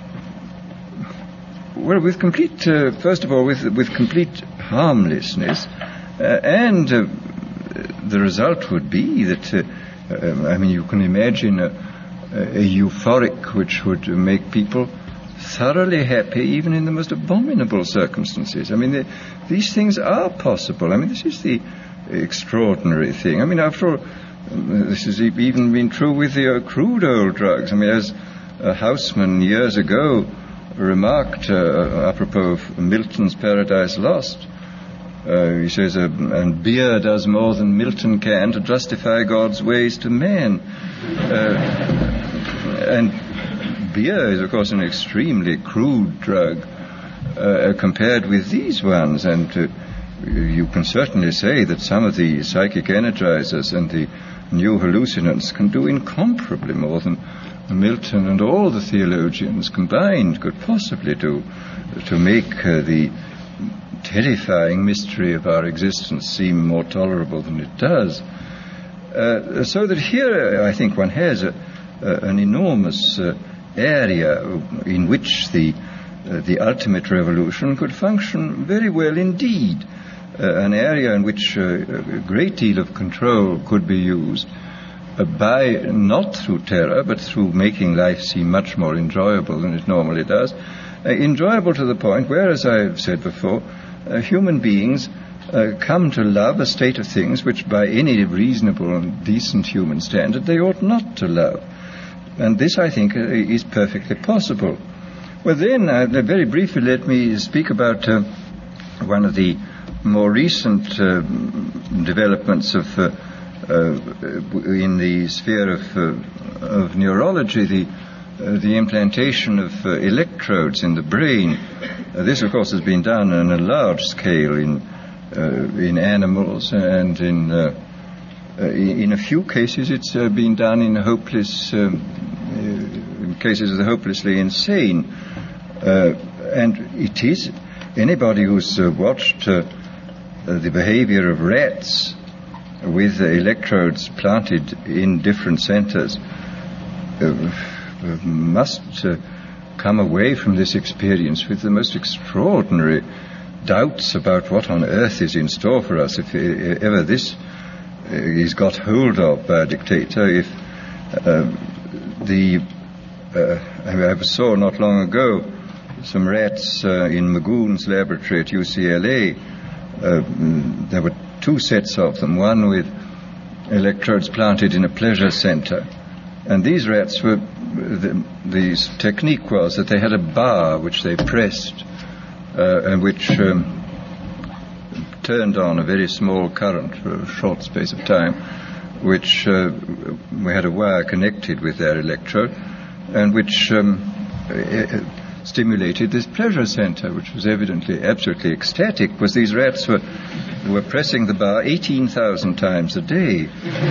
well, with complete, uh, first of all, with with complete harmlessness, uh, and uh, the result would be that, uh, uh, I mean, you can imagine a, a euphoric which would make people thoroughly happy even in the most abominable circumstances. I mean, the, these things are possible. I mean, this is the extraordinary thing. I mean, after all, this has even been true with the uh, crude oil drugs. I mean, as uh, Haussmann years ago remarked uh, apropos of Milton's Paradise Lost, uh, he says, uh, and beer does more than Milton can to justify God's ways to man. Uh, and beer is, of course, an extremely crude drug uh, compared with these ones, and uh, you can certainly say that some of the psychic energizers and the new hallucinants can do incomparably more than Milton and all the theologians combined could possibly do to make uh, the terrifying mystery of our existence seem more tolerable than it does. Uh, so that here, I think, one has a, uh, an enormous uh, area in which the uh, the ultimate revolution could function very well indeed. Uh, an area in which uh, a great deal of control could be used uh, by, not through terror, but through making life seem much more enjoyable than it normally does. Uh, enjoyable to the point where, as I've said before, uh, human beings uh, come to love a state of things which by any reasonable and decent human standard they ought not to love. And this, I think, uh, is perfectly possible. Well, then, uh, very briefly, let me speak about uh, one of the more recent uh, developments of uh, uh, in the sphere of, uh, of neurology, the, uh, the implantation of uh, electrodes in the brain. Uh, this, of course, has been done on a large scale in, uh, in animals, and in, uh, uh, in a few cases it's uh, been done in hopeless, um, uh, in cases of the hopelessly insane. Uh, and it is, anybody who's uh, watched uh, uh, the behavior of rats with uh, electrodes planted in different centers uh, must uh, come away from this experience with the most extraordinary doubts about what on earth is in store for us if uh, ever this uh, is got hold of by a dictator. If uh, the uh, I saw not long ago some rats uh, in Magoon's laboratory at U C L A. Uh, there were two sets of them, one with electrodes planted in a pleasure center. And these rats were, the, the technique was that they had a bar which they pressed uh, and which um, turned on a very small current for a short space of time, which uh, we had a wire connected with their electrode, and which um, stimulated this pleasure center, which was evidently absolutely ecstatic, because these rats were were pressing the bar eighteen thousand times a day.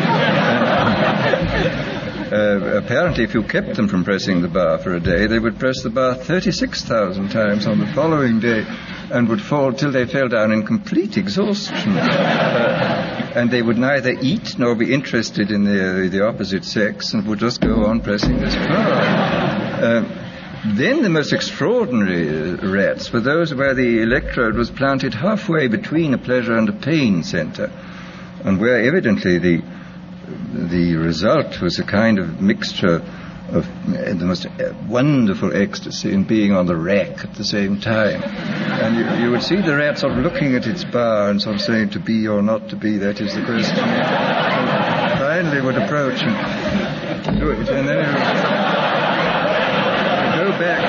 And, uh, apparently, if you kept them from pressing the bar for a day, they would press the bar thirty-six thousand times on the following day, and would fall till they fell down in complete exhaustion. Uh, and they would neither eat nor be interested in the, the opposite sex, and would just go on pressing this bar. Uh, Then the most extraordinary uh, rats were those where the electrode was planted halfway between a pleasure and a pain center, and where evidently the the result was a kind of mixture of uh, the most uh, wonderful ecstasy in being on the rack at the same time. And you, you would see the rat sort of looking at its bar and sort of saying, to be or not to be, that is the question. And finally would approach and do it, and then it would back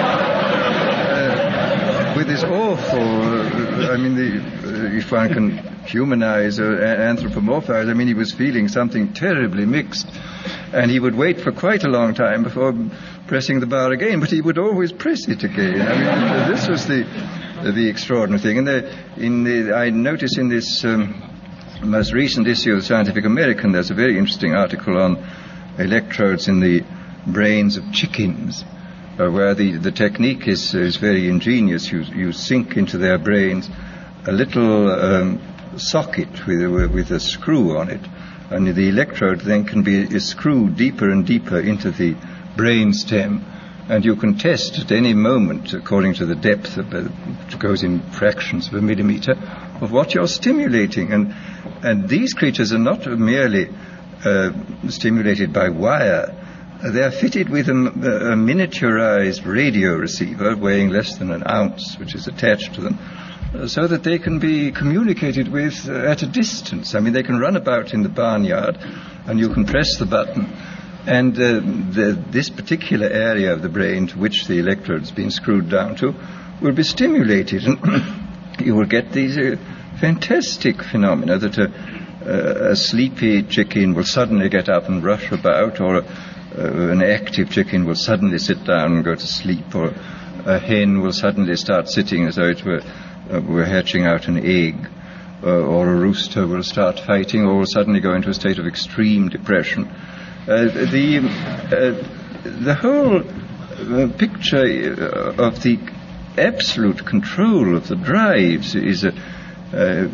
uh, with this awful, uh, I mean, the, uh, if one can humanize or anthropomorphize, I mean, he was feeling something terribly mixed, and he would wait for quite a long time before pressing the bar again, but he would always press it again. I mean, this was the the extraordinary thing. And the, in the, I notice in this um, most recent issue of Scientific American, there's a very interesting article on electrodes in the brains of chickens. Uh, where the, the technique is, is very ingenious. You, you sink into their brains a little um, socket with, with a screw on it, and the electrode then can be is screwed deeper and deeper into the brain stem, and you can test at any moment, according to the depth, of, uh, which goes in fractions of a millimeter, of what you're stimulating. And, and these creatures are not merely uh, stimulated by wire. They are fitted with a, a miniaturized radio receiver weighing less than an ounce, which is attached to them, uh, so that they can be communicated with uh, at a distance. I mean, they can run about in the barnyard, and you can press the button, and uh, the, this particular area of the brain to which the electrode's been screwed down to will be stimulated, and you will get these uh, fantastic phenomena that a, uh, a sleepy chicken will suddenly get up and rush about, or a Uh, an active chicken will suddenly sit down and go to sleep, or a hen will suddenly start sitting as though it were, uh, were hatching out an egg, uh, or a rooster will start fighting, or will suddenly go into a state of extreme depression. Uh, the uh, the whole uh, picture of the absolute control of the drives is uh, uh,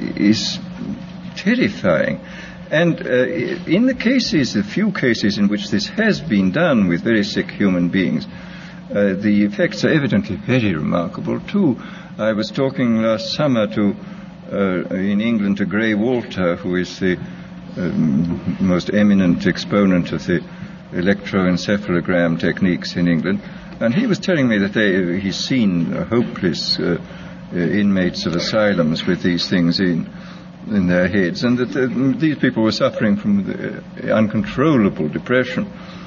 is terrifying. And uh, in the cases, the few cases in which this has been done with very sick human beings, uh, the effects are evidently very remarkable too. I was talking last summer to, uh, in England, to Gray Walter, who is the um, most eminent exponent of the electroencephalogram techniques in England, and he was telling me that they, he's seen uh, hopeless uh, uh, inmates of asylums with these things in. in their heads, and that uh, these people were suffering from the, uh, uncontrollable depression,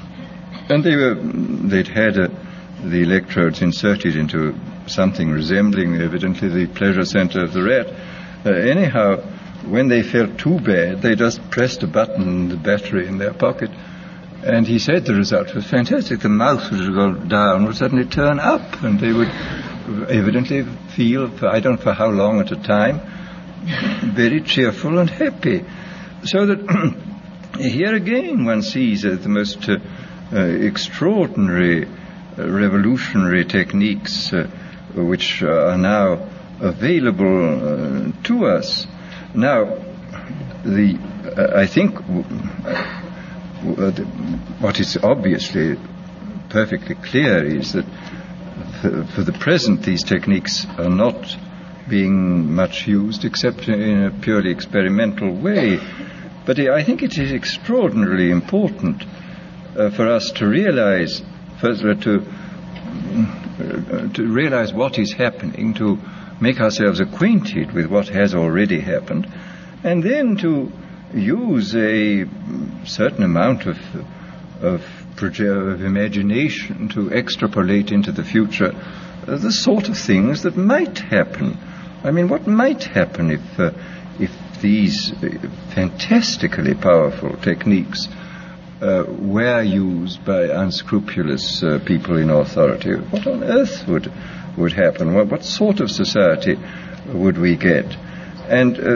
and they were they'd had uh, the electrodes inserted into something resembling evidently the pleasure center of the rat. Uh, anyhow, when they felt too bad, they just pressed a button in the battery in their pocket. And he said the result was fantastic. The mouth would go down, would suddenly turn up, and they would evidently feel, for I don't know for how long at a time, very cheerful and happy. So that here again one sees uh, the most uh, uh, extraordinary, uh, revolutionary techniques uh, which are now available uh, to us. Now, the uh, I think uh, the, what is obviously perfectly clear is that for, for the present these techniques are not being much used except in a purely experimental way. But I think it is extraordinarily important uh, for us to realize, first of all, to, uh, to realize what is happening, to make ourselves acquainted with what has already happened, and then to use a certain amount of, of, proje- of imagination to extrapolate into the future uh, the sort of things that might happen. I mean, what might happen if uh, if these uh, fantastically powerful techniques uh, were used by unscrupulous uh, people in authority? What on earth would would happen? What, what sort of society would we get? And uh,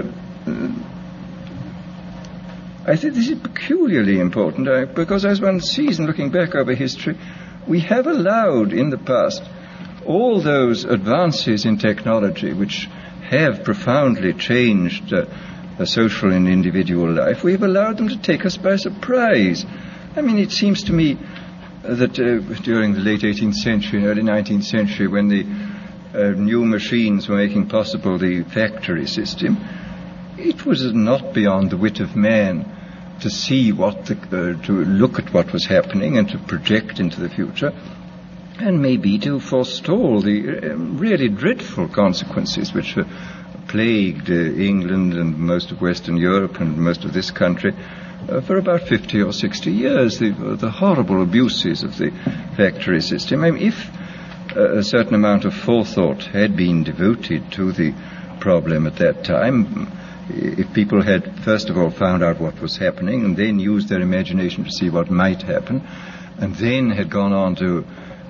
I think this is peculiarly important uh, because, as one sees in looking back over history, we have allowed in the past all those advances in technology which have profoundly changed uh, uh, social and individual life, we have allowed them to take us by surprise. I mean, it seems to me that uh, during the late eighteenth century and early nineteenth century, when the uh, new machines were making possible the factory system, it was not beyond the wit of man to see what the, uh, to look at what was happening and to project into the future, and maybe to forestall the uh, really dreadful consequences which uh, plagued uh, England and most of Western Europe and most of this country uh, for about fifty or sixty years, the, uh, the horrible abuses of the factory system. I mean, if uh, a certain amount of forethought had been devoted to the problem at that time, if people had first of all found out what was happening and then used their imagination to see what might happen, and then had gone on to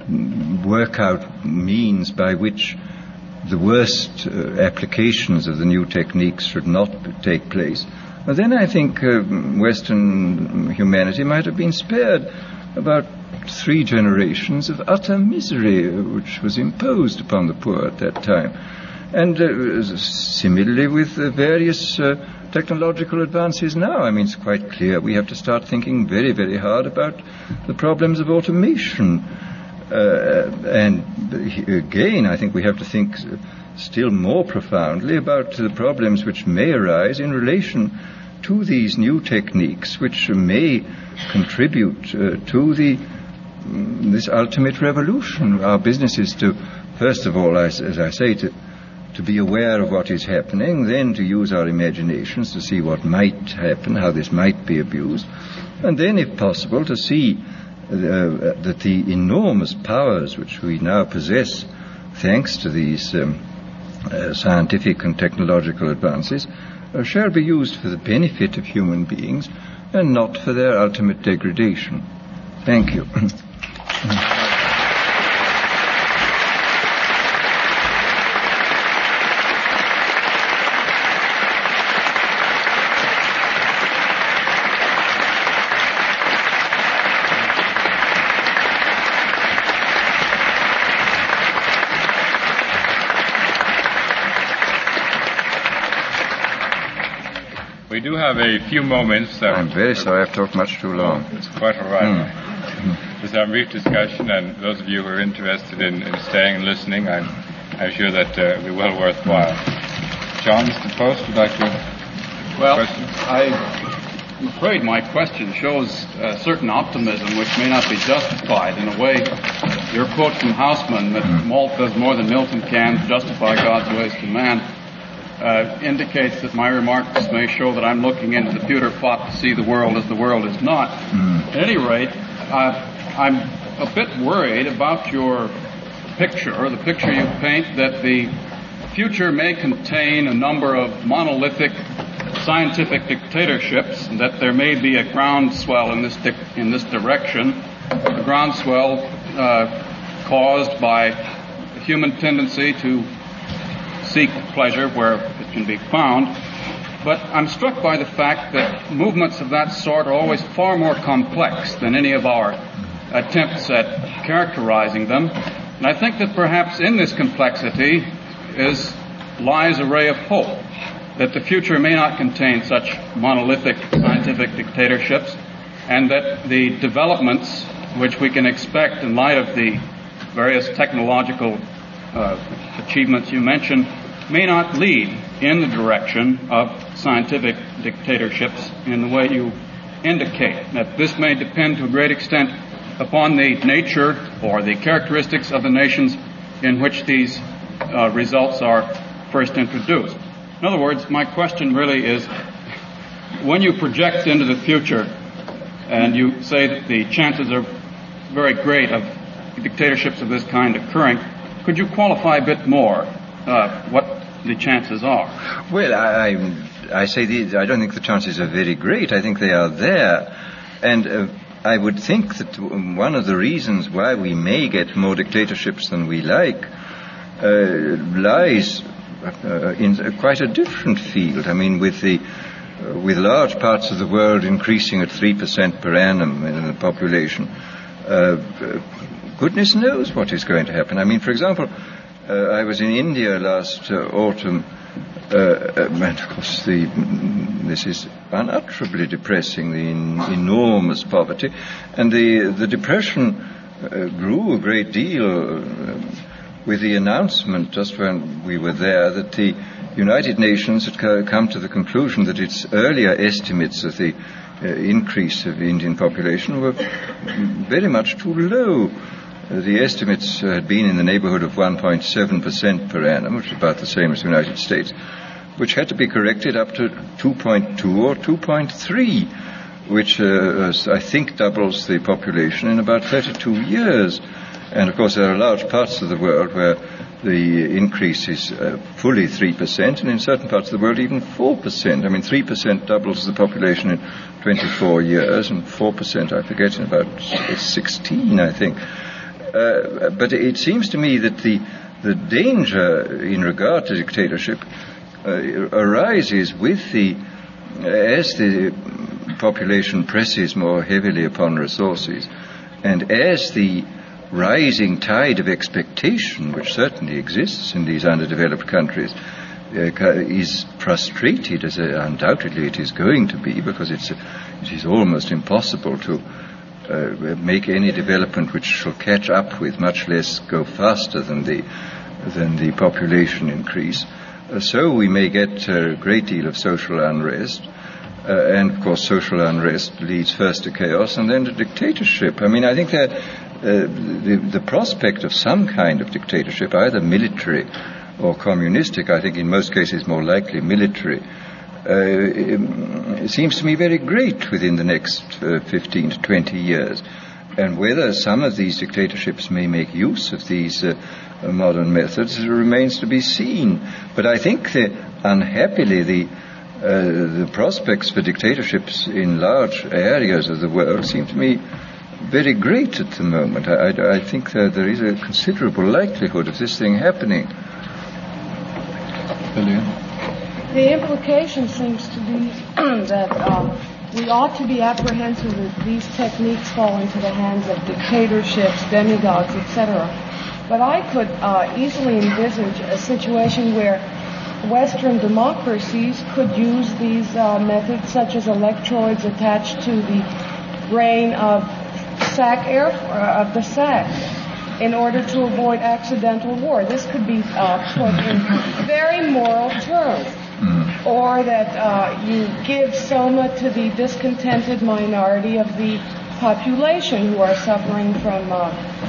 work out means by which the worst uh, applications of the new techniques should not take place, well, then I think uh, Western humanity might have been spared about three generations of utter misery which was imposed upon the poor at that time. And uh, similarly with uh, various uh, technological advances now, I mean, it's quite clear we have to start thinking very, very hard about the problems of automation. Uh, and again, I think we have to think still more profoundly about the problems which may arise in relation to these new techniques, which may contribute uh, to the um, this ultimate revolution. Our business is to, first of all, as, as I say, to, to be aware of what is happening, then to use our imaginations to see what might happen, how this might be abused, and then, if possible, to see Uh, that the enormous powers which we now possess, thanks to these um, uh, scientific and technological advances, uh, shall be used for the benefit of human beings and not for their ultimate degradation. Thank you. We do have a few moments. Um, I'm very sorry I've talked much too long. It's quite all right. Mm. Just have a brief discussion, and those of you who are interested in, in staying and listening, I'm, I'm sure that uh, it'll be well worthwhile. John, Mister Post, would you like to Well, question? I'm afraid my question shows a certain optimism which may not be justified. In a way, your quote from Haussmann that malt does more than Milton can to justify God's ways to man Uh, indicates that my remarks may show that I'm looking into the pewter pot to see the world as the world is not. Mm. At any rate, uh, I'm a bit worried about your picture, or the picture you paint, that the future may contain a number of monolithic scientific dictatorships, and that there may be a groundswell in this di- in this direction, a groundswell uh, caused by the human tendency to seek pleasure where it can be found. But I'm struck by the fact that movements of that sort are always far more complex than any of our attempts at characterizing them. And I think that perhaps in this complexity is lies a ray of hope, that the future may not contain such monolithic scientific dictatorships, and that the developments which we can expect in light of the various technological uh, achievements you mentioned may not lead in the direction of scientific dictatorships in the way you indicate. That this may depend to a great extent upon the nature or the characteristics of the nations in which these uh, results are first introduced. In other words, my question really is, when you project into the future and you say that the chances are very great of dictatorships of this kind occurring, could you qualify a bit more uh, what the chances are? Well, I, I say these, I don't think the chances are very great. I think they are there. And uh, I would think that one of the reasons why we may get more dictatorships than we like uh, lies uh, in a, quite a different field. I mean, with the uh, with large parts of the world increasing at three percent per annum in the population, uh, goodness knows what is going to happen. I mean, for example, uh, I was in India last uh, autumn. Uh, and of course, the, this is unutterably depressing, the in, enormous poverty. And the, the depression uh, grew a great deal uh, with the announcement, just when we were there, that the United Nations had co- come to the conclusion that its earlier estimates of the uh, increase of the Indian population were very much too low. Uh, the estimates uh, had been in the neighborhood of one point seven percent per annum, which is about the same as the United States, which had to be corrected up to two point two or two point three, which uh, I think doubles the population in about thirty-two years. And, of course, there are large parts of the world where the increase is uh, fully three percent, and in certain parts of the world even four percent. I mean, three percent doubles the population in twenty-four years, and four percent, I forget, in about sixteen, I think. Uh, but it seems to me that the the danger in regard to dictatorship uh, arises with the as the population presses more heavily upon resources, and as the rising tide of expectation, which certainly exists in these underdeveloped countries, uh, is frustrated, as uh, undoubtedly it is going to be, because it's uh, it is almost impossible to Uh, make any development which shall catch up with, much less go faster than the than the population increase. Uh, so we may get a great deal of social unrest, uh, and of course social unrest leads first to chaos and then to dictatorship. I mean, I think that uh, the, the prospect of some kind of dictatorship, either military or communistic, I think in most cases more likely military, Uh, it seems to me very great within the next uh, fifteen to twenty years. And whether some of these dictatorships may make use of these uh, modern methods remains to be seen. But I think that, unhappily, the uh, the prospects for dictatorships in large areas of the world seem to me very great at the moment. I, I, I think that there is a considerable likelihood of this thing happening. Lillian? The implication seems to be that um, we ought to be apprehensive that these techniques fall into the hands of dictatorships, demigods, et cetera. But I could uh, easily envisage a situation where Western democracies could use these uh, methods, such as electrodes attached to the brain of SAC air uh, of the SAC, in order to avoid accidental war. This could be uh, put in very moral terms. Mm. Or that uh, you give soma to the discontented minority of the population who are suffering from uh,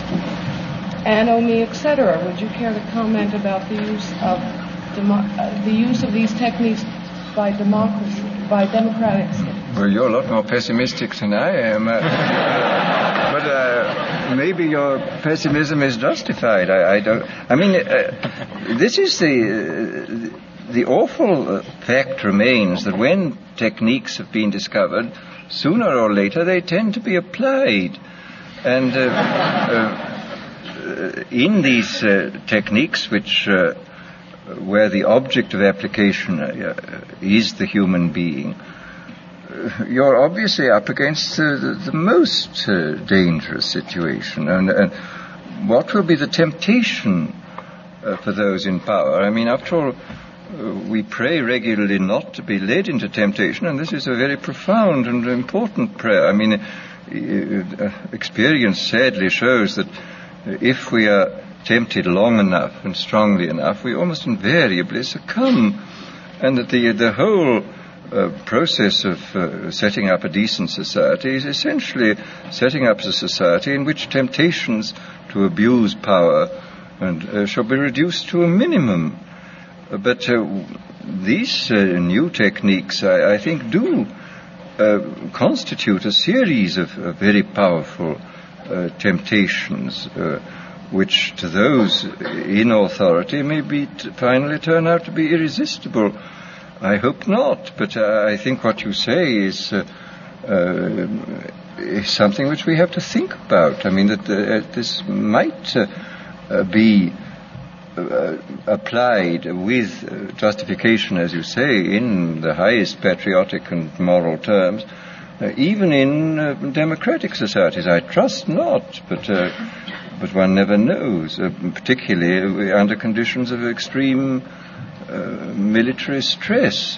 anomie, et cetera. Would you care to comment about the use of demo- uh, the use of these techniques by democracy, by democratic states? Well, you're a lot more pessimistic than I am. Uh, but uh, maybe your pessimism is justified. I, I don't. I mean, uh, this is the. Uh, the awful fact remains that when techniques have been discovered, sooner or later they tend to be applied. And uh, uh, in these uh, techniques, which uh, where the object of application uh, is the human being, uh, you're obviously up against uh, the, the most uh, dangerous situation. And, and what will be the temptation uh, for those in power? I mean, after all, uh, we pray regularly not to be led into temptation, and this is a very profound and important prayer. I mean, uh, experience sadly shows that if we are tempted long enough and strongly enough, we almost invariably succumb, and that the the whole uh, process of uh, setting up a decent society is essentially setting up a society in which temptations to abuse power and uh, shall be reduced to a minimum. Uh, but uh, these uh, new techniques, I, I think, do uh, constitute a series of uh, very powerful uh, temptations, uh, which to those in authority may be t- finally turn out to be irresistible. I hope not, but uh, I think what you say is, uh, uh, is something which we have to think about. I mean, that uh, this might uh, uh, be uh, applied with uh, justification, as you say, in the highest patriotic and moral terms, uh, even in uh, democratic societies. I trust not, but... Uh, But one never knows, uh, particularly under conditions of extreme uh, military stress.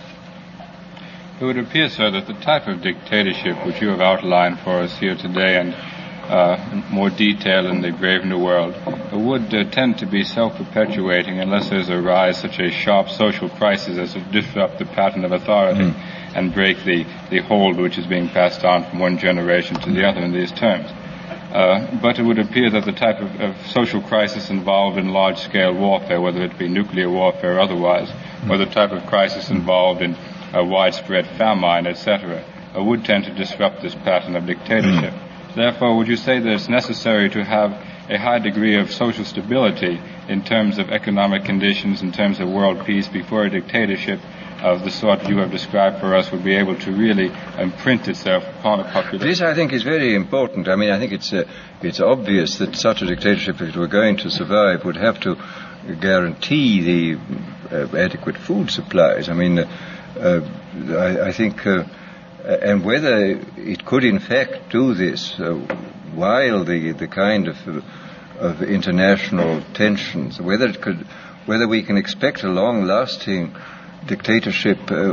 It would appear, sir, that the type of dictatorship which you have outlined for us here today and uh, more detail in the Brave New World would uh, tend to be self-perpetuating unless there's a rise such a sharp social crisis as to disrupt the pattern of authority mm. and break the, the hold which is being passed on from one generation to the other in these terms. Uh, but it would appear that the type of, of social crisis involved in large-scale warfare, whether it be nuclear warfare or otherwise, or the type of crisis involved in a widespread famine, et cetera, uh, would tend to disrupt this pattern of dictatorship. Therefore, would you say that it's necessary to have a high degree of social stability in terms of economic conditions, in terms of world peace, before a dictatorship of the sort you have described for us would be able to really imprint itself upon a population? This, I think, is very important. I mean, I think it's uh, it's obvious that such a dictatorship, if it were going to survive, would have to guarantee the uh, adequate food supplies. I mean, uh, uh, I, I think, uh, and whether it could in fact do this uh, while the the kind of uh, of international tensions, whether it could, whether we can expect a long-lasting dictatorship uh,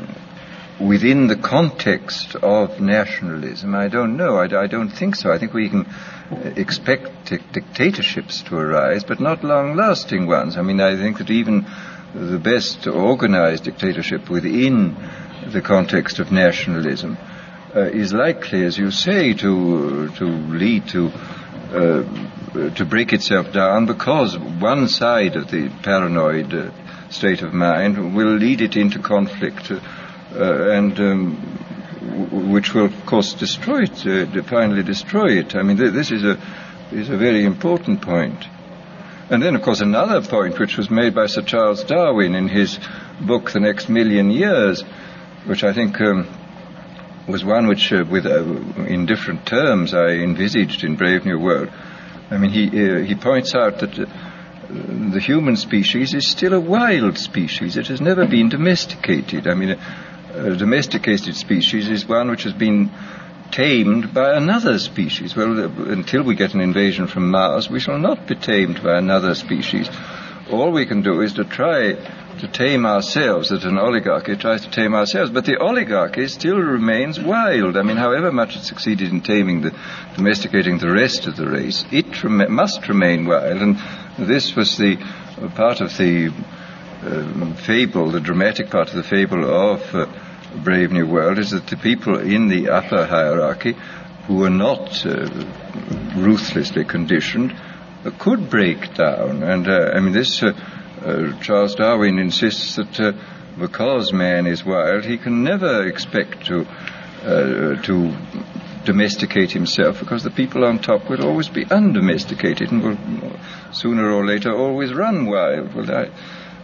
within the context of nationalism, I don't know. I, I don't think so. I think we can expect t- dictatorships to arise, but not long-lasting ones. I mean, I think that even the best organized dictatorship within the context of nationalism uh, is likely, as you say, to to lead to uh, to break itself down, because one side of the paranoid uh, state of mind will lead it into conflict, uh, and um, w- which will, of course, destroy it, uh, finally destroy it. I mean, th- this is a is a very important point. And then, of course, another point which was made by Sir Charles Darwin in his book The Next Million Years, which I think um, was one which, uh, with uh, in different terms, I envisaged in Brave New World. I mean, he uh, he points out that uh, the human species is still a wild species. It has never been domesticated. I mean, a, a domesticated species is one which has been tamed by another species. Well, uh, until we get an invasion from Mars, we shall not be tamed by another species. All we can do is to try to tame ourselves, that an oligarchy tries to tame ourselves. But the oligarchy still remains wild. I mean, however much it succeeded in taming the, domesticating the rest of the race, it rem- must remain wild. And this was the uh, part of the um, fable, the dramatic part of the fable of uh, Brave New World, is that the people in the upper hierarchy, who are not uh, ruthlessly conditioned, uh, could break down. And, uh, I mean, this... Uh, Uh, Charles Darwin insists that uh, because man is wild, he can never expect to uh, to domesticate himself, because the people on top will always be undomesticated and will sooner or later always run wild. Well, I,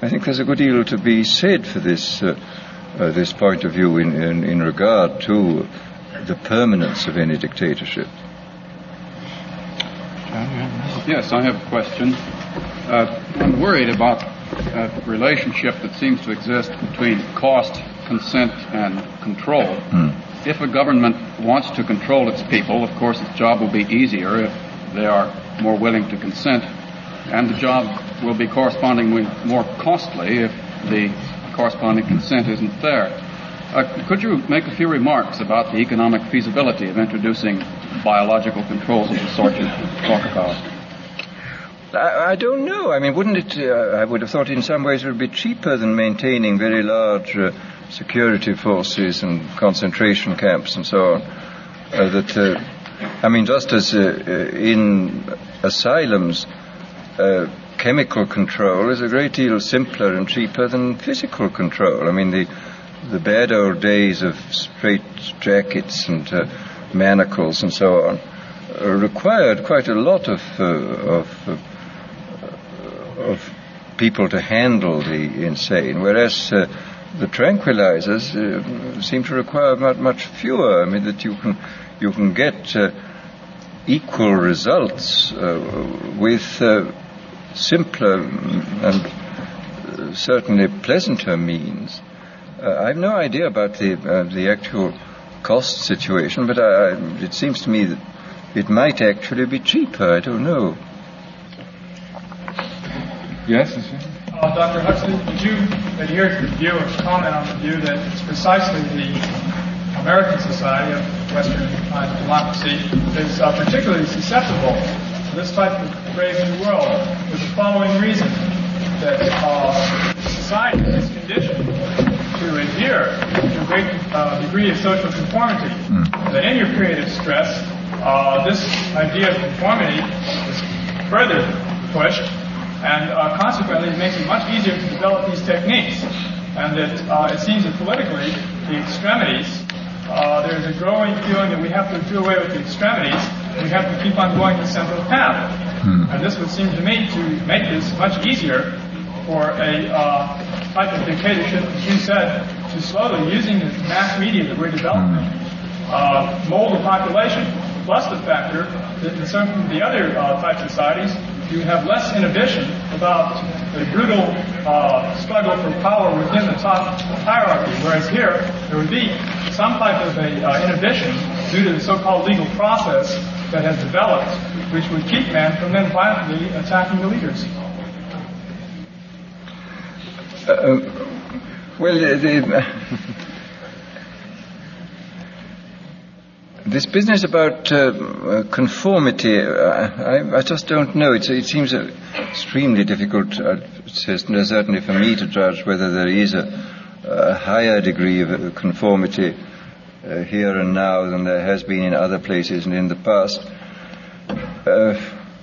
I think there's a good deal to be said for this uh, uh, this point of view in, in, in regard to the permanence of any dictatorship. Yes, I have a question. Uh, I'm worried about a relationship that seems to exist between cost, consent, and control. Mm. If a government wants to control its people, of course its job will be easier if they are more willing to consent, and the job will be correspondingly more costly if the corresponding consent isn't there. Uh, could you make a few remarks about the economic feasibility of introducing biological controls of the sort you talk about? I, I don't know. I mean, wouldn't it, uh, I would have thought in some ways it would be cheaper than maintaining very large uh, security forces and concentration camps and so on. Uh, that, uh, I mean, just as uh, in asylums, uh, chemical control is a great deal simpler and cheaper than physical control. I mean, the the bad old days of straight jackets and uh, manacles and so on uh, required quite a lot of uh, of uh, of people to handle the insane, whereas uh, the tranquilizers uh, seem to require much, much fewer. I mean, that you can you can get uh, equal results uh, with uh, simpler and uh, certainly pleasanter means. Uh, I have no idea about the uh, the actual cost situation, but I, I, it seems to me that it might actually be cheaper. I don't know. Yes? Uh, Doctor Huxley, would you adhere to the view or comment on the view that it's precisely the American society of Western uh, democracy is uh, particularly susceptible to this type of brave new world for the following reason, that uh, society is conditioned to adhere to a great uh, degree of social conformity. Mm. That in your period of stress, uh, this idea of conformity is further pushed, and uh, consequently it makes it much easier to develop these techniques. And that uh, it seems that politically, the extremities, uh, there's a growing feeling that we have to do away with the extremities, and we have to keep on going the central path. Mm. And this would seem to me to make this much easier for a uh, type of dictatorship, as you said, to slowly, using the mass media that we're developing, uh, mold the population, plus the factor that in some of the other uh, type societies, you have less inhibition about the brutal uh, struggle for power within the top hierarchy, whereas here, there would be some type of a uh, inhibition due to the so-called legal process that has developed, which would keep men from then violently attacking the leaders. Uh, well, the, the, this business about uh, conformity, uh, I, I just don't know. It's, it seems uh, extremely difficult, uh, certainly for me, to judge whether there is a, a higher degree of conformity uh, here and now than there has been in other places and in the past. Uh,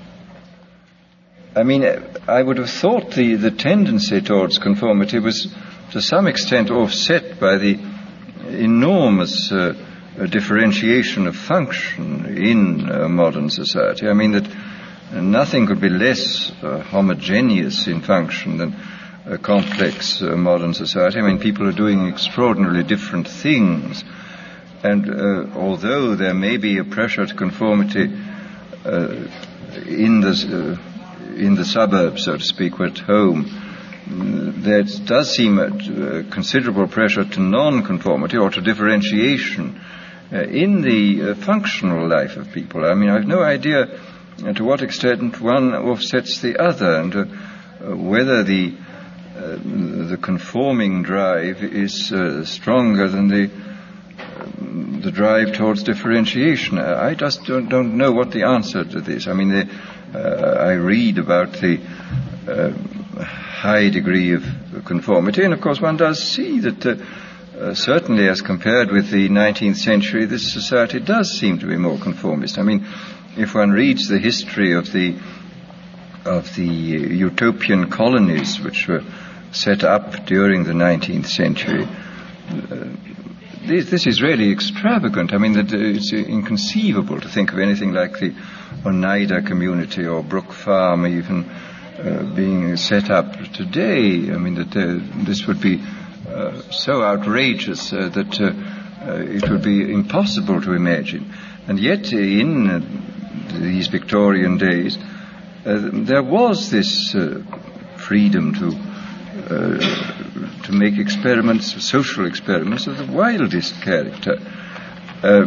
I mean, I would have thought the, the tendency towards conformity was to some extent offset by the enormous uh, differentiation of function in uh, modern society. I mean that nothing could be less uh, homogeneous in function than a complex uh, modern society. I mean, people are doing extraordinarily different things, and uh, although there may be a pressure to conformity uh, in the uh, in the suburbs, so to speak, or at home, there does seem a uh, considerable pressure to non-conformity or to differentiation uh, in the uh, functional life of people. I mean, I have no idea uh, to what extent one offsets the other, and uh, uh, whether the uh, the conforming drive is uh, stronger than the uh, the drive towards differentiation. I just don't, don't know what the answer to this. I mean, the, uh, I read about the uh, high degree of conformity, and of course one does see that uh, uh, certainly as compared with the nineteenth century, this society does seem to be more conformist. I mean, if one reads the history of the of the utopian colonies which were set up during the nineteenth century, uh, this, this is really extravagant. I mean, that it's inconceivable to think of anything like the Oneida community or Brook Farm even. uh, being set up today. I mean, that uh, this would be uh, so outrageous uh, that uh, uh, it would be impossible to imagine. And yet, in uh, these Victorian days, uh, there was this uh, freedom to uh, to make experiments, social experiments of the wildest character. Uh,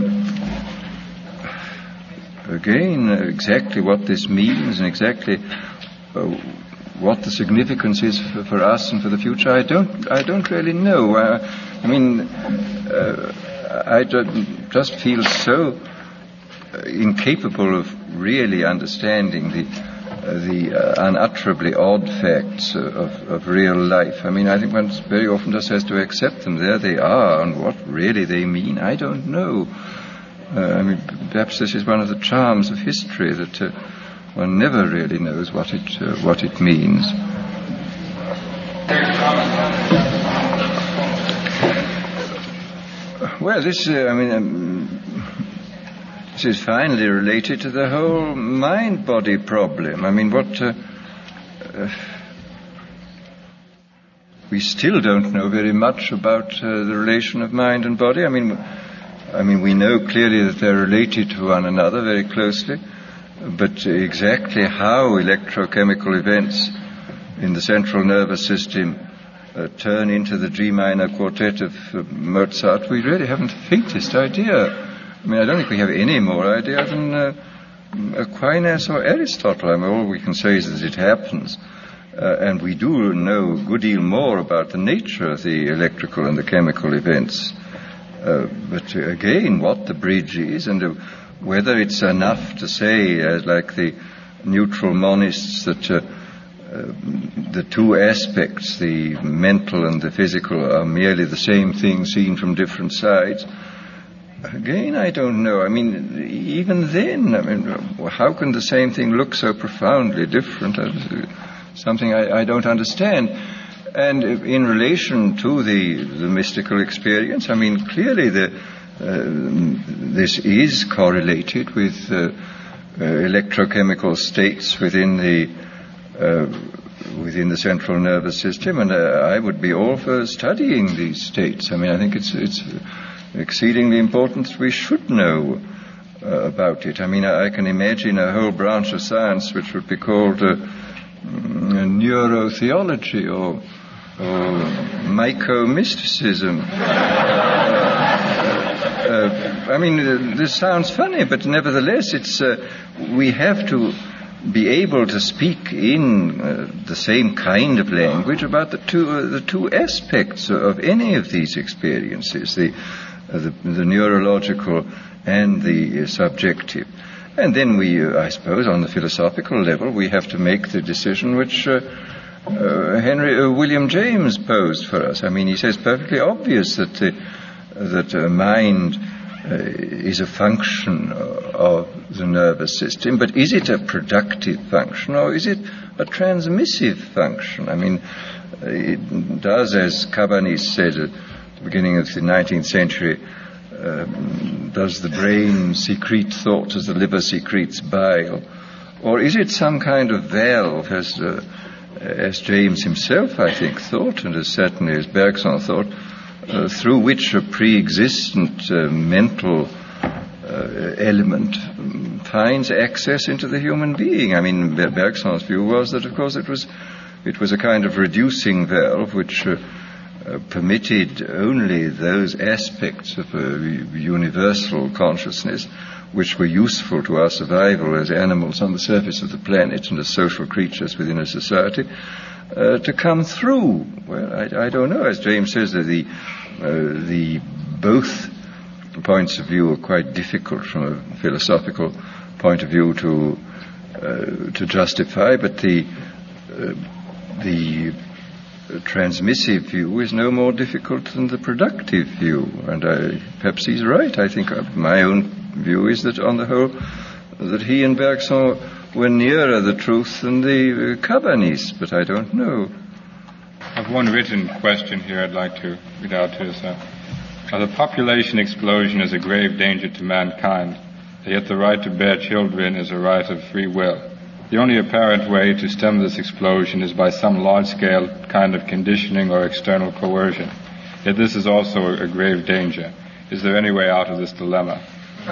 again, uh, exactly what this means and exactly uh, what the significance is for, for us and for the future, I don't, I don't really know. Uh, I mean, uh, I don't, just feel so incapable of really understanding the uh, the uh, unutterably odd facts uh, of, of real life. I mean, I think one very often just has to accept them. There they are, and what really they mean, I don't know. Uh, I mean, perhaps this is one of the charms of history, that uh, one never really knows what it uh, what it means. Well, this, uh, I mean, um, this is finally related to the whole mind-body problem. I mean, what uh, uh, we still don't know very much about uh, the relation of mind and body. I mean, I mean, we know clearly that they're related to one another very closely, but exactly how electrochemical events in the central nervous system uh, turn into the G minor quartet of uh, Mozart, we really haven't the faintest idea. I mean, I don't think we have any more idea than uh, Aquinas or Aristotle. I mean, all we can say is that it happens. Uh, and we do know a good deal more about the nature of the electrical and the chemical events. Uh, but uh, again, what the bridge is, and uh, whether it's enough to say, uh, like the neutral monists, that uh, uh, the two aspects, the mental and the physical, are merely the same thing seen from different sides. Again, I don't know. I mean, even then, I mean, how can the same thing look so profoundly different? Something I, I don't understand. And in relation to the, the mystical experience, I mean, clearly the, uh, this is correlated with uh, uh, electrochemical states within the uh, within the central nervous system, and uh, I would be all for studying these states. I mean, I think it's it's exceedingly important that we should know uh, about it. I mean, I, I can imagine a whole branch of science which would be called uh, neurotheology or, or myco-mysticism. uh, uh, I mean, uh, this sounds funny, but nevertheless, it's uh, we have to be able to speak in uh, the same kind of language about the two uh, the two aspects of any of these experiences, the uh, the, the neurological and the uh, subjective. And then we, uh, I suppose, on the philosophical level, we have to make the decision which uh, uh, Henry uh, William James posed for us. I mean, he says perfectly obvious that the, that uh, mind uh, is a function of the nervous system, but is it a productive function or is it a transmissive function? I mean, it does, as Cabanis said at the beginning of the nineteenth century, Um, does the brain secrete thought as the liver secretes bile? Or is it some kind of valve, as, uh, as James himself, I think, thought, and as certainly as Bergson thought, uh, through which a pre-existent uh, mental uh, element um, finds access into the human being? I mean, Bergson's view was that, of course, it was, it was a kind of reducing valve which uh, Uh, permitted only those aspects of a universal consciousness which were useful to our survival as animals on the surface of the planet and as social creatures within a society uh, to come through. Well, I, I don't know. As James says, that the uh, the both points of view are quite difficult from a philosophical point of view to uh, to justify, but the uh, the transmissive view is no more difficult than the productive view, and I, perhaps he's right. I think my own view is that, on the whole, that he and Bergson were nearer the truth than the uh, Cabanis, but I don't know. I have one written question here I'd like to read out to us. Uh, the population explosion is a grave danger to mankind, yet the right to bear children is a right of free will. The only apparent way to stem this explosion is by some large-scale kind of conditioning or external coercion. Yet this is also a grave danger. Is there any way out of this dilemma?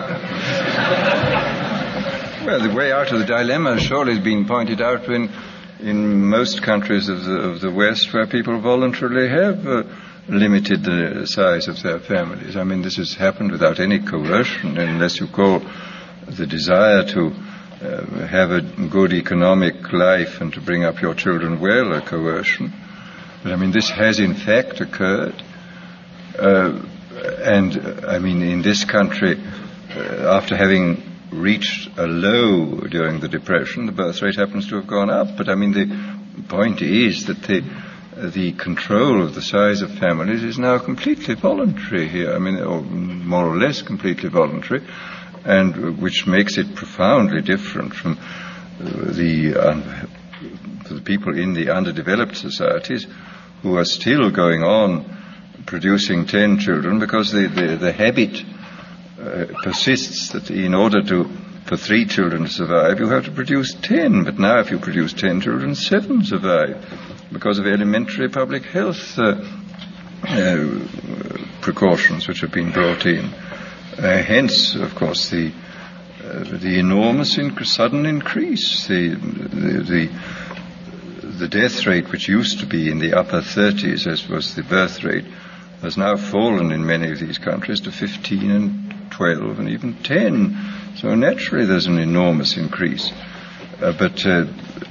Well, the way out of the dilemma surely has been pointed out in, in most countries of the, of the West, where people voluntarily have uh, limited the size of their families. I mean, this has happened without any coercion, unless you call the desire to uh, have a good economic life and to bring up your children well a coercion. But I mean, this has in fact occurred. Uh, and, uh, I mean, in this country, uh, after having reached a low during the Depression, the birth rate happens to have gone up. But I mean, the point is that the the control of the size of families is now completely voluntary here. I mean, or more or less completely voluntary, and which makes it profoundly different from the uh, the people in the underdeveloped societies who are still going on producing ten children because the the, the habit Uh, persists that in order to for three children to survive, you have to produce ten. But now if you produce ten children, seven survive because of elementary public health uh, uh, precautions which have been brought in. Uh, hence, of course, the uh, the enormous inc- sudden increase. The, the the the death rate, which used to be in the upper thirties, as was the birth rate, has now fallen in many of these countries to fifteen and twelve and even ten. So naturally there's an enormous increase. Uh, but uh,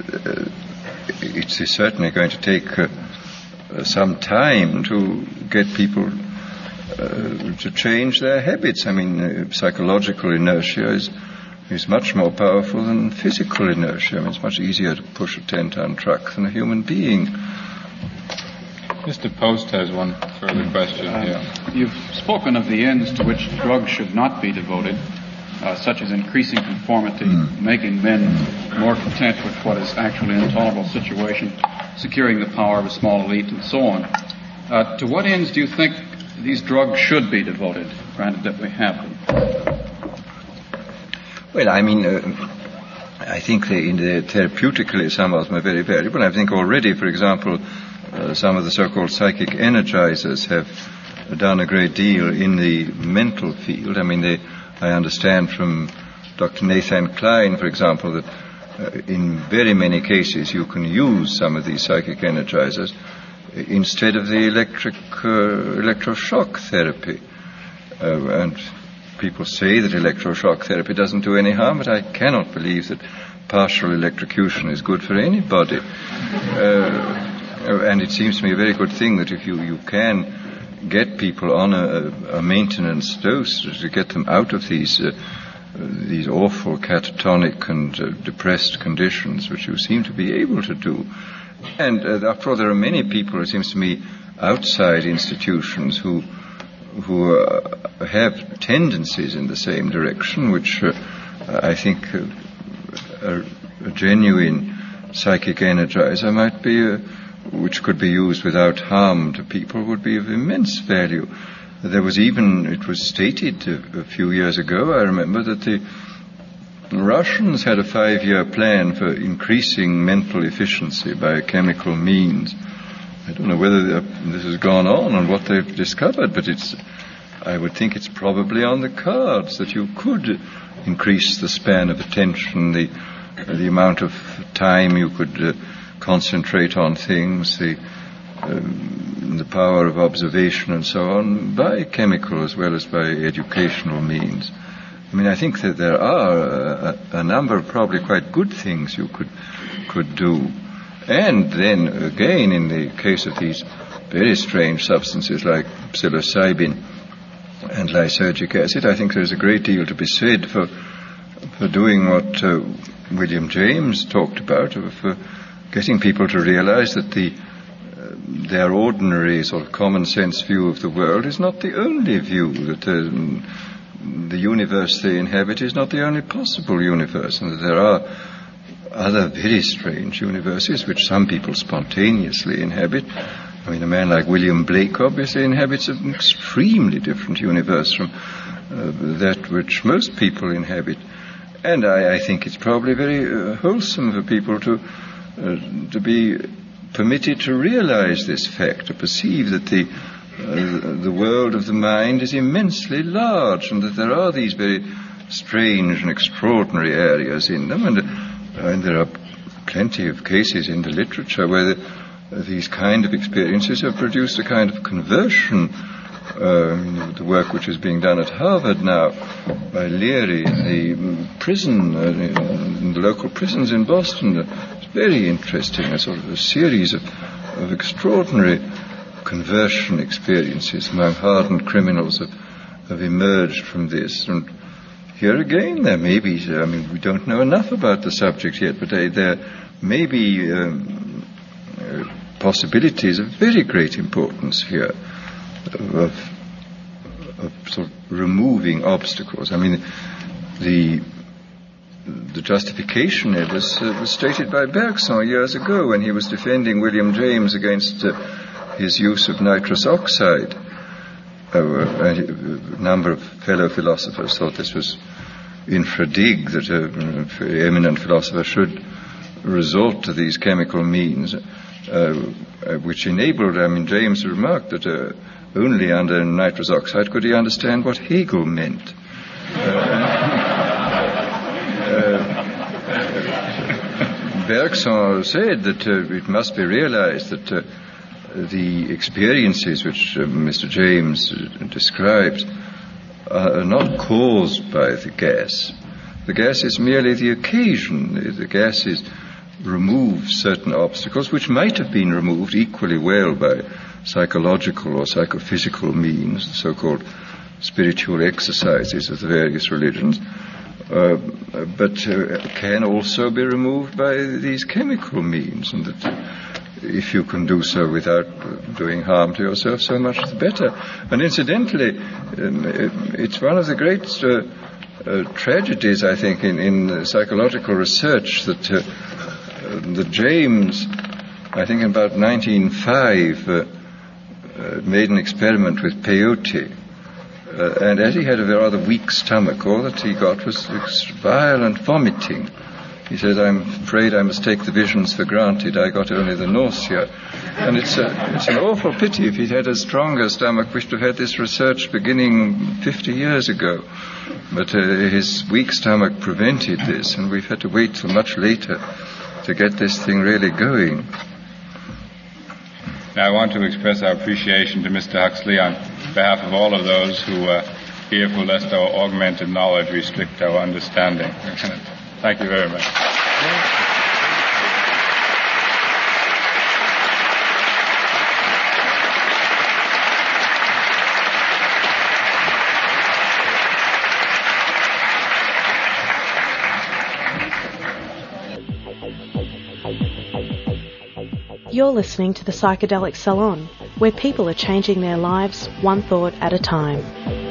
it's certainly going to take uh, some time to get people uh, to change their habits. I mean, uh, psychological inertia is is much more powerful than physical inertia. I mean, it's much easier to push a ten-ton truck than a human being. Mister Post has one further question uh, here. You've spoken of the ends to which drugs should not be devoted, uh, such as increasing conformity, mm. making men more content with what is actually an intolerable situation, securing the power of a small elite, and so on. Uh, to what ends do you think these drugs should be devoted, granted that we have them? Well, I mean, uh, I think they, in the therapeutically some of them are very valuable. I think already, for example, Uh, some of the so-called psychic energizers have done a great deal in the mental field. I mean, they, I understand from Doctor Nathan Klein, for example, that uh, in very many cases you can use some of these psychic energizers instead of the electric uh, electroshock therapy. Uh, and people say that electroshock therapy doesn't do any harm, but I cannot believe that partial electrocution is good for anybody. Uh, And it seems to me a very good thing that if you, you can get people on a, a maintenance dose to get them out of these uh, these awful catatonic and uh, depressed conditions, which you seem to be able to do. And uh, after all, there are many people, it seems to me, outside institutions who who uh, have tendencies in the same direction, which uh, I think uh, a, a genuine psychic energizer might be a which could be used without harm to people, would be of immense value. There was even, it was stated a, a few years ago, I remember, that the Russians had a five-year plan for increasing mental efficiency by chemical means. I don't know whether this has gone on and what they've discovered, but it's, I would think it's probably on the cards that you could increase the span of attention, the, the amount of time you could uh, concentrate on things, the um, the power of observation and so on, by chemical as well as by educational means. I mean, I think that there are a, a number of probably quite good things you could could do. And then again, in the case of these very strange substances like psilocybin and lysergic acid, I think there's a great deal to be said for for doing what uh, William James talked about, of uh, getting people to realize that the uh, their ordinary sort of common sense view of the world is not the only view, that uh, the universe they inhabit is not the only possible universe, and that there are other very strange universes which some people spontaneously inhabit. I mean, a man like William Blake obviously inhabits an extremely different universe from uh, that which most people inhabit. and I, I think it's probably very uh, wholesome for people to uh, to be permitted to realize this fact, to perceive that the uh, the world of the mind is immensely large, and that there are these very strange and extraordinary areas in them, and, uh, and there are plenty of cases in the literature where the, uh, these kind of experiences have produced a kind of conversion. Uh, the work which is being done at Harvard now by Leary in the prison, uh, in the local prisons in Boston, uh, it's very interesting, a sort of a series of, of extraordinary conversion experiences among hardened criminals have, have emerged from this. And here again, there may be, I mean, we don't know enough about the subject yet, but there, there may be um, uh, possibilities of very great importance here. Of, of sort of removing obstacles. I mean, the the justification it was, uh, was stated by Bergson years ago when he was defending William James against uh, his use of nitrous oxide. Uh, a number of fellow philosophers thought this was infra dig, that an eminent philosopher should resort to these chemical means, uh, which enabled, I mean, James remarked that uh, only under nitrous oxide could he understand what Hegel meant. Uh, uh, Bergson said that uh, it must be realized that uh, the experiences which uh, Mister James uh, describes are not caused by the gas. The gas is merely the occasion. The gas is removes certain obstacles which might have been removed equally well by psychological or psychophysical means, the so-called spiritual exercises of the various religions, uh, but uh, can also be removed by these chemical means, and that uh, if you can do so without doing harm to yourself, so much the better. And incidentally, um, it's one of the great uh, uh, tragedies, I think, in, in psychological research that uh, that James, I think in about nineteen oh five, uh, uh, made an experiment with peyote. Uh, and as he had a rather weak stomach, all that he got was violent vomiting. He said, I'm afraid I must take the visions for granted. I got only the nausea. And it's, a, it's an awful pity if he'd had a stronger stomach. We should have had this research beginning fifty years ago. But uh, his weak stomach prevented this, and we've had to wait till much later to get this thing really going. Now, I want to express our appreciation to Mister Huxley on behalf of all of those who are fearful lest our augmented knowledge restrict our understanding. Thank you very much. You're listening to the Psychedelic Salon, where people are changing their lives one thought at a time.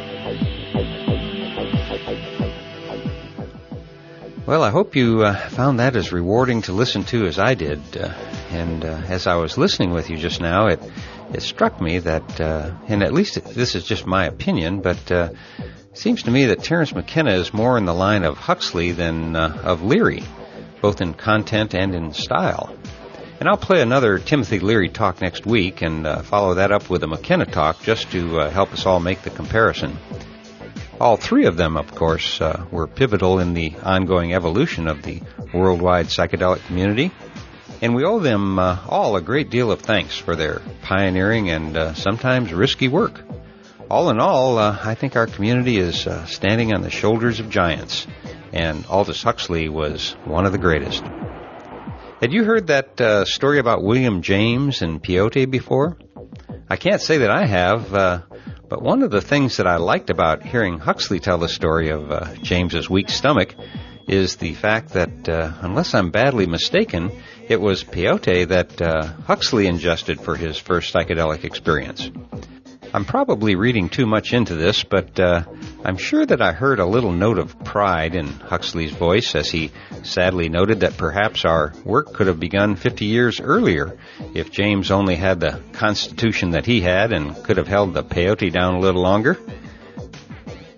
Well, I hope you uh, found that as rewarding to listen to as I did. Uh, and uh, as I was listening with you just now, it it struck me that, uh, and at least this is just my opinion, but uh, it seems to me that Terence McKenna is more in the line of Huxley than uh, of Leary, both in content and in style. And I'll play another Timothy Leary talk next week and uh, follow that up with a McKenna talk just to uh, help us all make the comparison. All three of them, of course, uh, were pivotal in the ongoing evolution of the worldwide psychedelic community, and we owe them uh, all a great deal of thanks for their pioneering and uh, sometimes risky work. All in all, uh, I think our community is uh, standing on the shoulders of giants, and Aldous Huxley was one of the greatest. Had you heard that uh, story about William James and peyote before? I can't say that I have, uh, but one of the things that I liked about hearing Huxley tell the story of uh, James's weak stomach is the fact that, uh, unless I'm badly mistaken, it was peyote that uh, Huxley ingested for his first psychedelic experience. I'm probably reading too much into this, but uh, I'm sure that I heard a little note of pride in Huxley's voice as he sadly noted that perhaps our work could have begun fifty years earlier if James only had the constitution that he had and could have held the peyote down a little longer.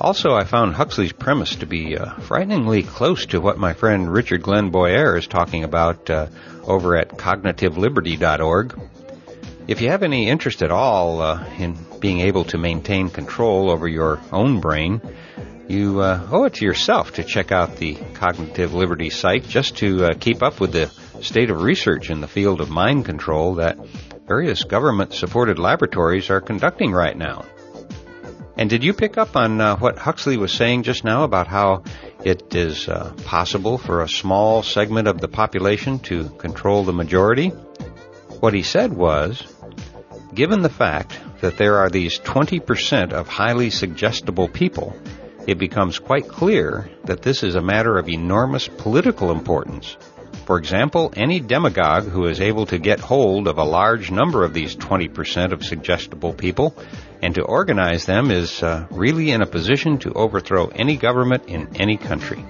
Also, I found Huxley's premise to be uh, frighteningly close to what my friend Richard Glenn Boyer is talking about uh, over at cognitive liberty dot org. If you have any interest at all uh, in being able to maintain control over your own brain, you uh, owe it to yourself to check out the Cognitive Liberty site just to uh, keep up with the state of research in the field of mind control that various government-supported laboratories are conducting right now. And did you pick up on uh, what Huxley was saying just now about how it is uh, possible for a small segment of the population to control the majority? What he said was, given the fact that there are these twenty percent of highly suggestible people, it becomes quite clear that this is a matter of enormous political importance. For example, any demagogue who is able to get hold of a large number of these twenty percent of suggestible people and to organize them is uh, really in a position to overthrow any government in any country.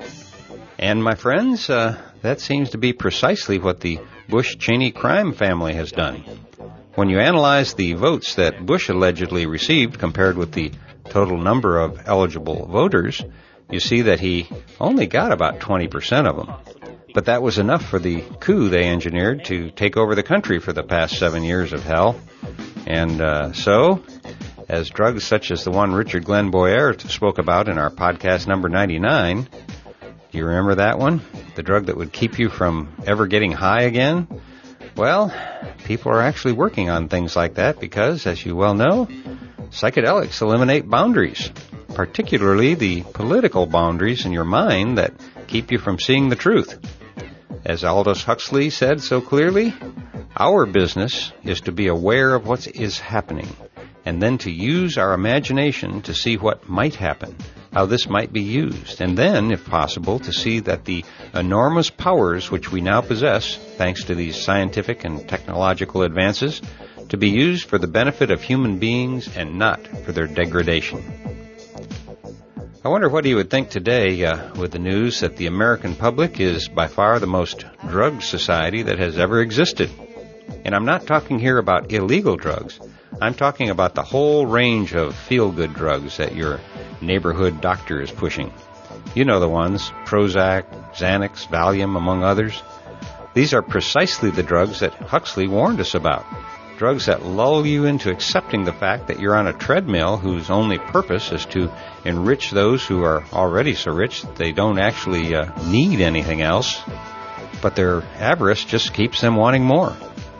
And my friends, uh, that seems to be precisely what the Bush-Cheney crime family has done. When you analyze the votes that Bush allegedly received compared with the total number of eligible voters, you see that he only got about twenty percent of them. But that was enough for the coup they engineered to take over the country for the past seven years of hell. And uh, so, as drugs such as the one Richard Glenn Boyer spoke about in our podcast number ninety-nine, do you remember that one? The drug that would keep you from ever getting high again? Well, people are actually working on things like that because, as you well know, psychedelics eliminate boundaries, particularly the political boundaries in your mind that keep you from seeing the truth. As Aldous Huxley said so clearly, our business is to be aware of what is happening, and then to use our imagination to see what might happen, how this might be used, and then, if possible, to see that the enormous powers which we now possess, thanks to these scientific and technological advances, to be used for the benefit of human beings and not for their degradation. I wonder what he would think today uh, with the news that the American public is by far the most drugged society that has ever existed. And I'm not talking here about illegal drugs. I'm talking about the whole range of feel-good drugs that your neighborhood doctor is pushing. You know the ones, Prozac, Xanax, Valium, among others. These are precisely the drugs that Huxley warned us about. Drugs that lull you into accepting the fact that you're on a treadmill whose only purpose is to enrich those who are already so rich that they don't actually uh, need anything else, but their avarice just keeps them wanting more.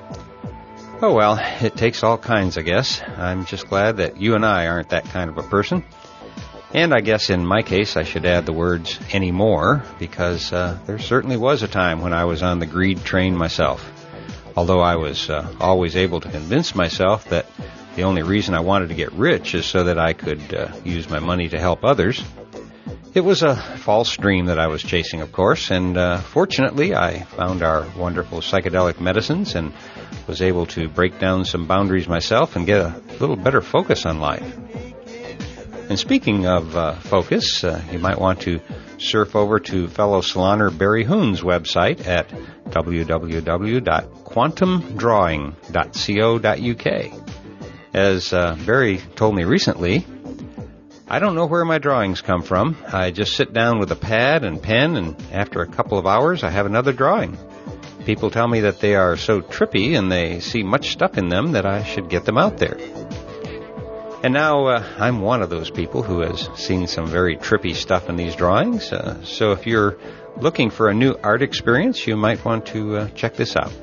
Oh well, it takes all kinds, I guess. I'm just glad that you and I aren't that kind of a person. And I guess in my case I should add the words anymore, because uh, there certainly was a time when I was on the greed train myself. Although I was uh, always able to convince myself that the only reason I wanted to get rich is so that I could uh, use my money to help others. It was a false dream that I was chasing, of course, and uh, fortunately I found our wonderful psychedelic medicines and was able to break down some boundaries myself and get a little better focus on life. And speaking of uh, focus, uh, you might want to surf over to fellow saloner Barry Hoon's website at w w w dot quantum drawing dot co dot u k. As uh, Barry told me recently, I don't know where my drawings come from. I just sit down with a pad and pen, and after a couple of hours I have another drawing. People tell me that they are so trippy and they see much stuff in them that I should get them out there. And now uh, I'm one of those people who has seen some very trippy stuff in these drawings. Uh, so if you're looking for a new art experience, you might want to uh, check this out.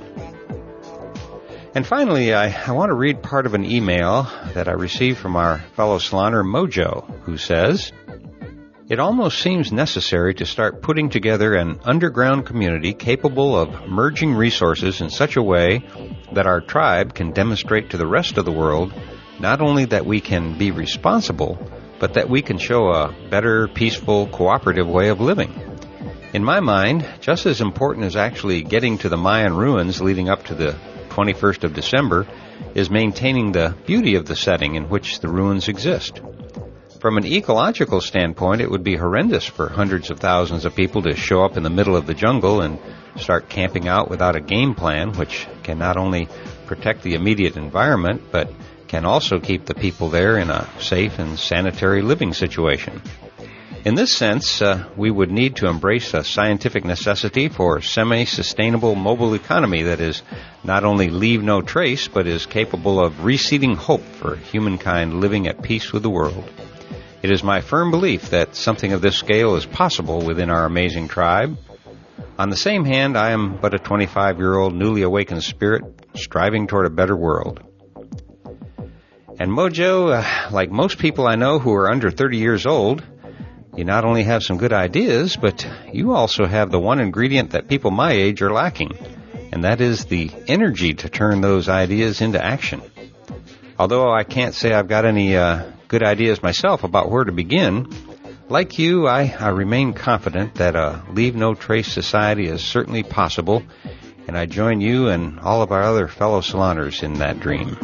And finally, I, I want to read part of an email that I received from our fellow saloner Mojo, who says, "It almost seems necessary to start putting together an underground community capable of merging resources in such a way that our tribe can demonstrate to the rest of the world not only that we can be responsible, but that we can show a better, peaceful, cooperative way of living. In my mind, just as important as actually getting to the Mayan ruins leading up to the twenty-first of December is maintaining the beauty of the setting in which the ruins exist. From an ecological standpoint, it would be horrendous for hundreds of thousands of people to show up in the middle of the jungle and start camping out without a game plan, which can not only protect the immediate environment, but can also keep the people there in a safe and sanitary living situation. In this sense, uh, we would need to embrace a scientific necessity for semi-sustainable mobile economy that is not only leave no trace, but is capable of reseeding hope for humankind living at peace with the world. It is my firm belief that something of this scale is possible within our amazing tribe. On the same hand, I am but a twenty-five-year-old newly awakened spirit striving toward a better world. And Mojo, uh, like most people I know who are under thirty years old, you not only have some good ideas, but you also have the one ingredient that people my age are lacking, and that is the energy to turn those ideas into action. Although I can't say I've got any uh, good ideas myself about where to begin, like you, I, I remain confident that a leave-no-trace society is certainly possible, and I join you and all of our other fellow saloners in that dream.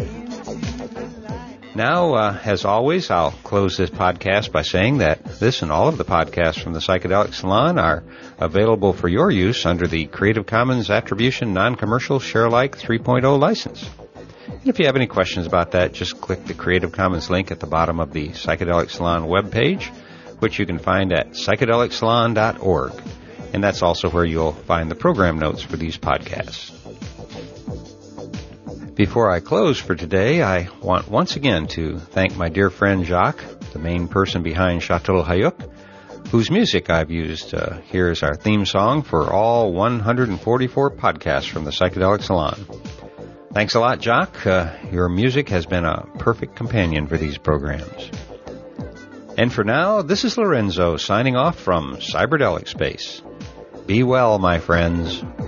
Now, uh, as always, I'll close this podcast by saying that this and all of the podcasts from the Psychedelic Salon are available for your use under the Creative Commons Attribution Non-Commercial Share-alike three point oh license. And if you have any questions about that, just click the Creative Commons link at the bottom of the Psychedelic Salon webpage, which you can find at psychedelic salon dot org. And that's also where you'll find the program notes for these podcasts. Before I close for today, I want once again to thank my dear friend Jacques, the main person behind Chateau Hayuk, whose music I've used uh, here as our theme song for all one hundred forty-four podcasts from the Psychedelic Salon. Thanks a lot, Jacques. Uh, your music has been a perfect companion for these programs. And for now, this is Lorenzo signing off from Cyberdelic Space. Be well, my friends.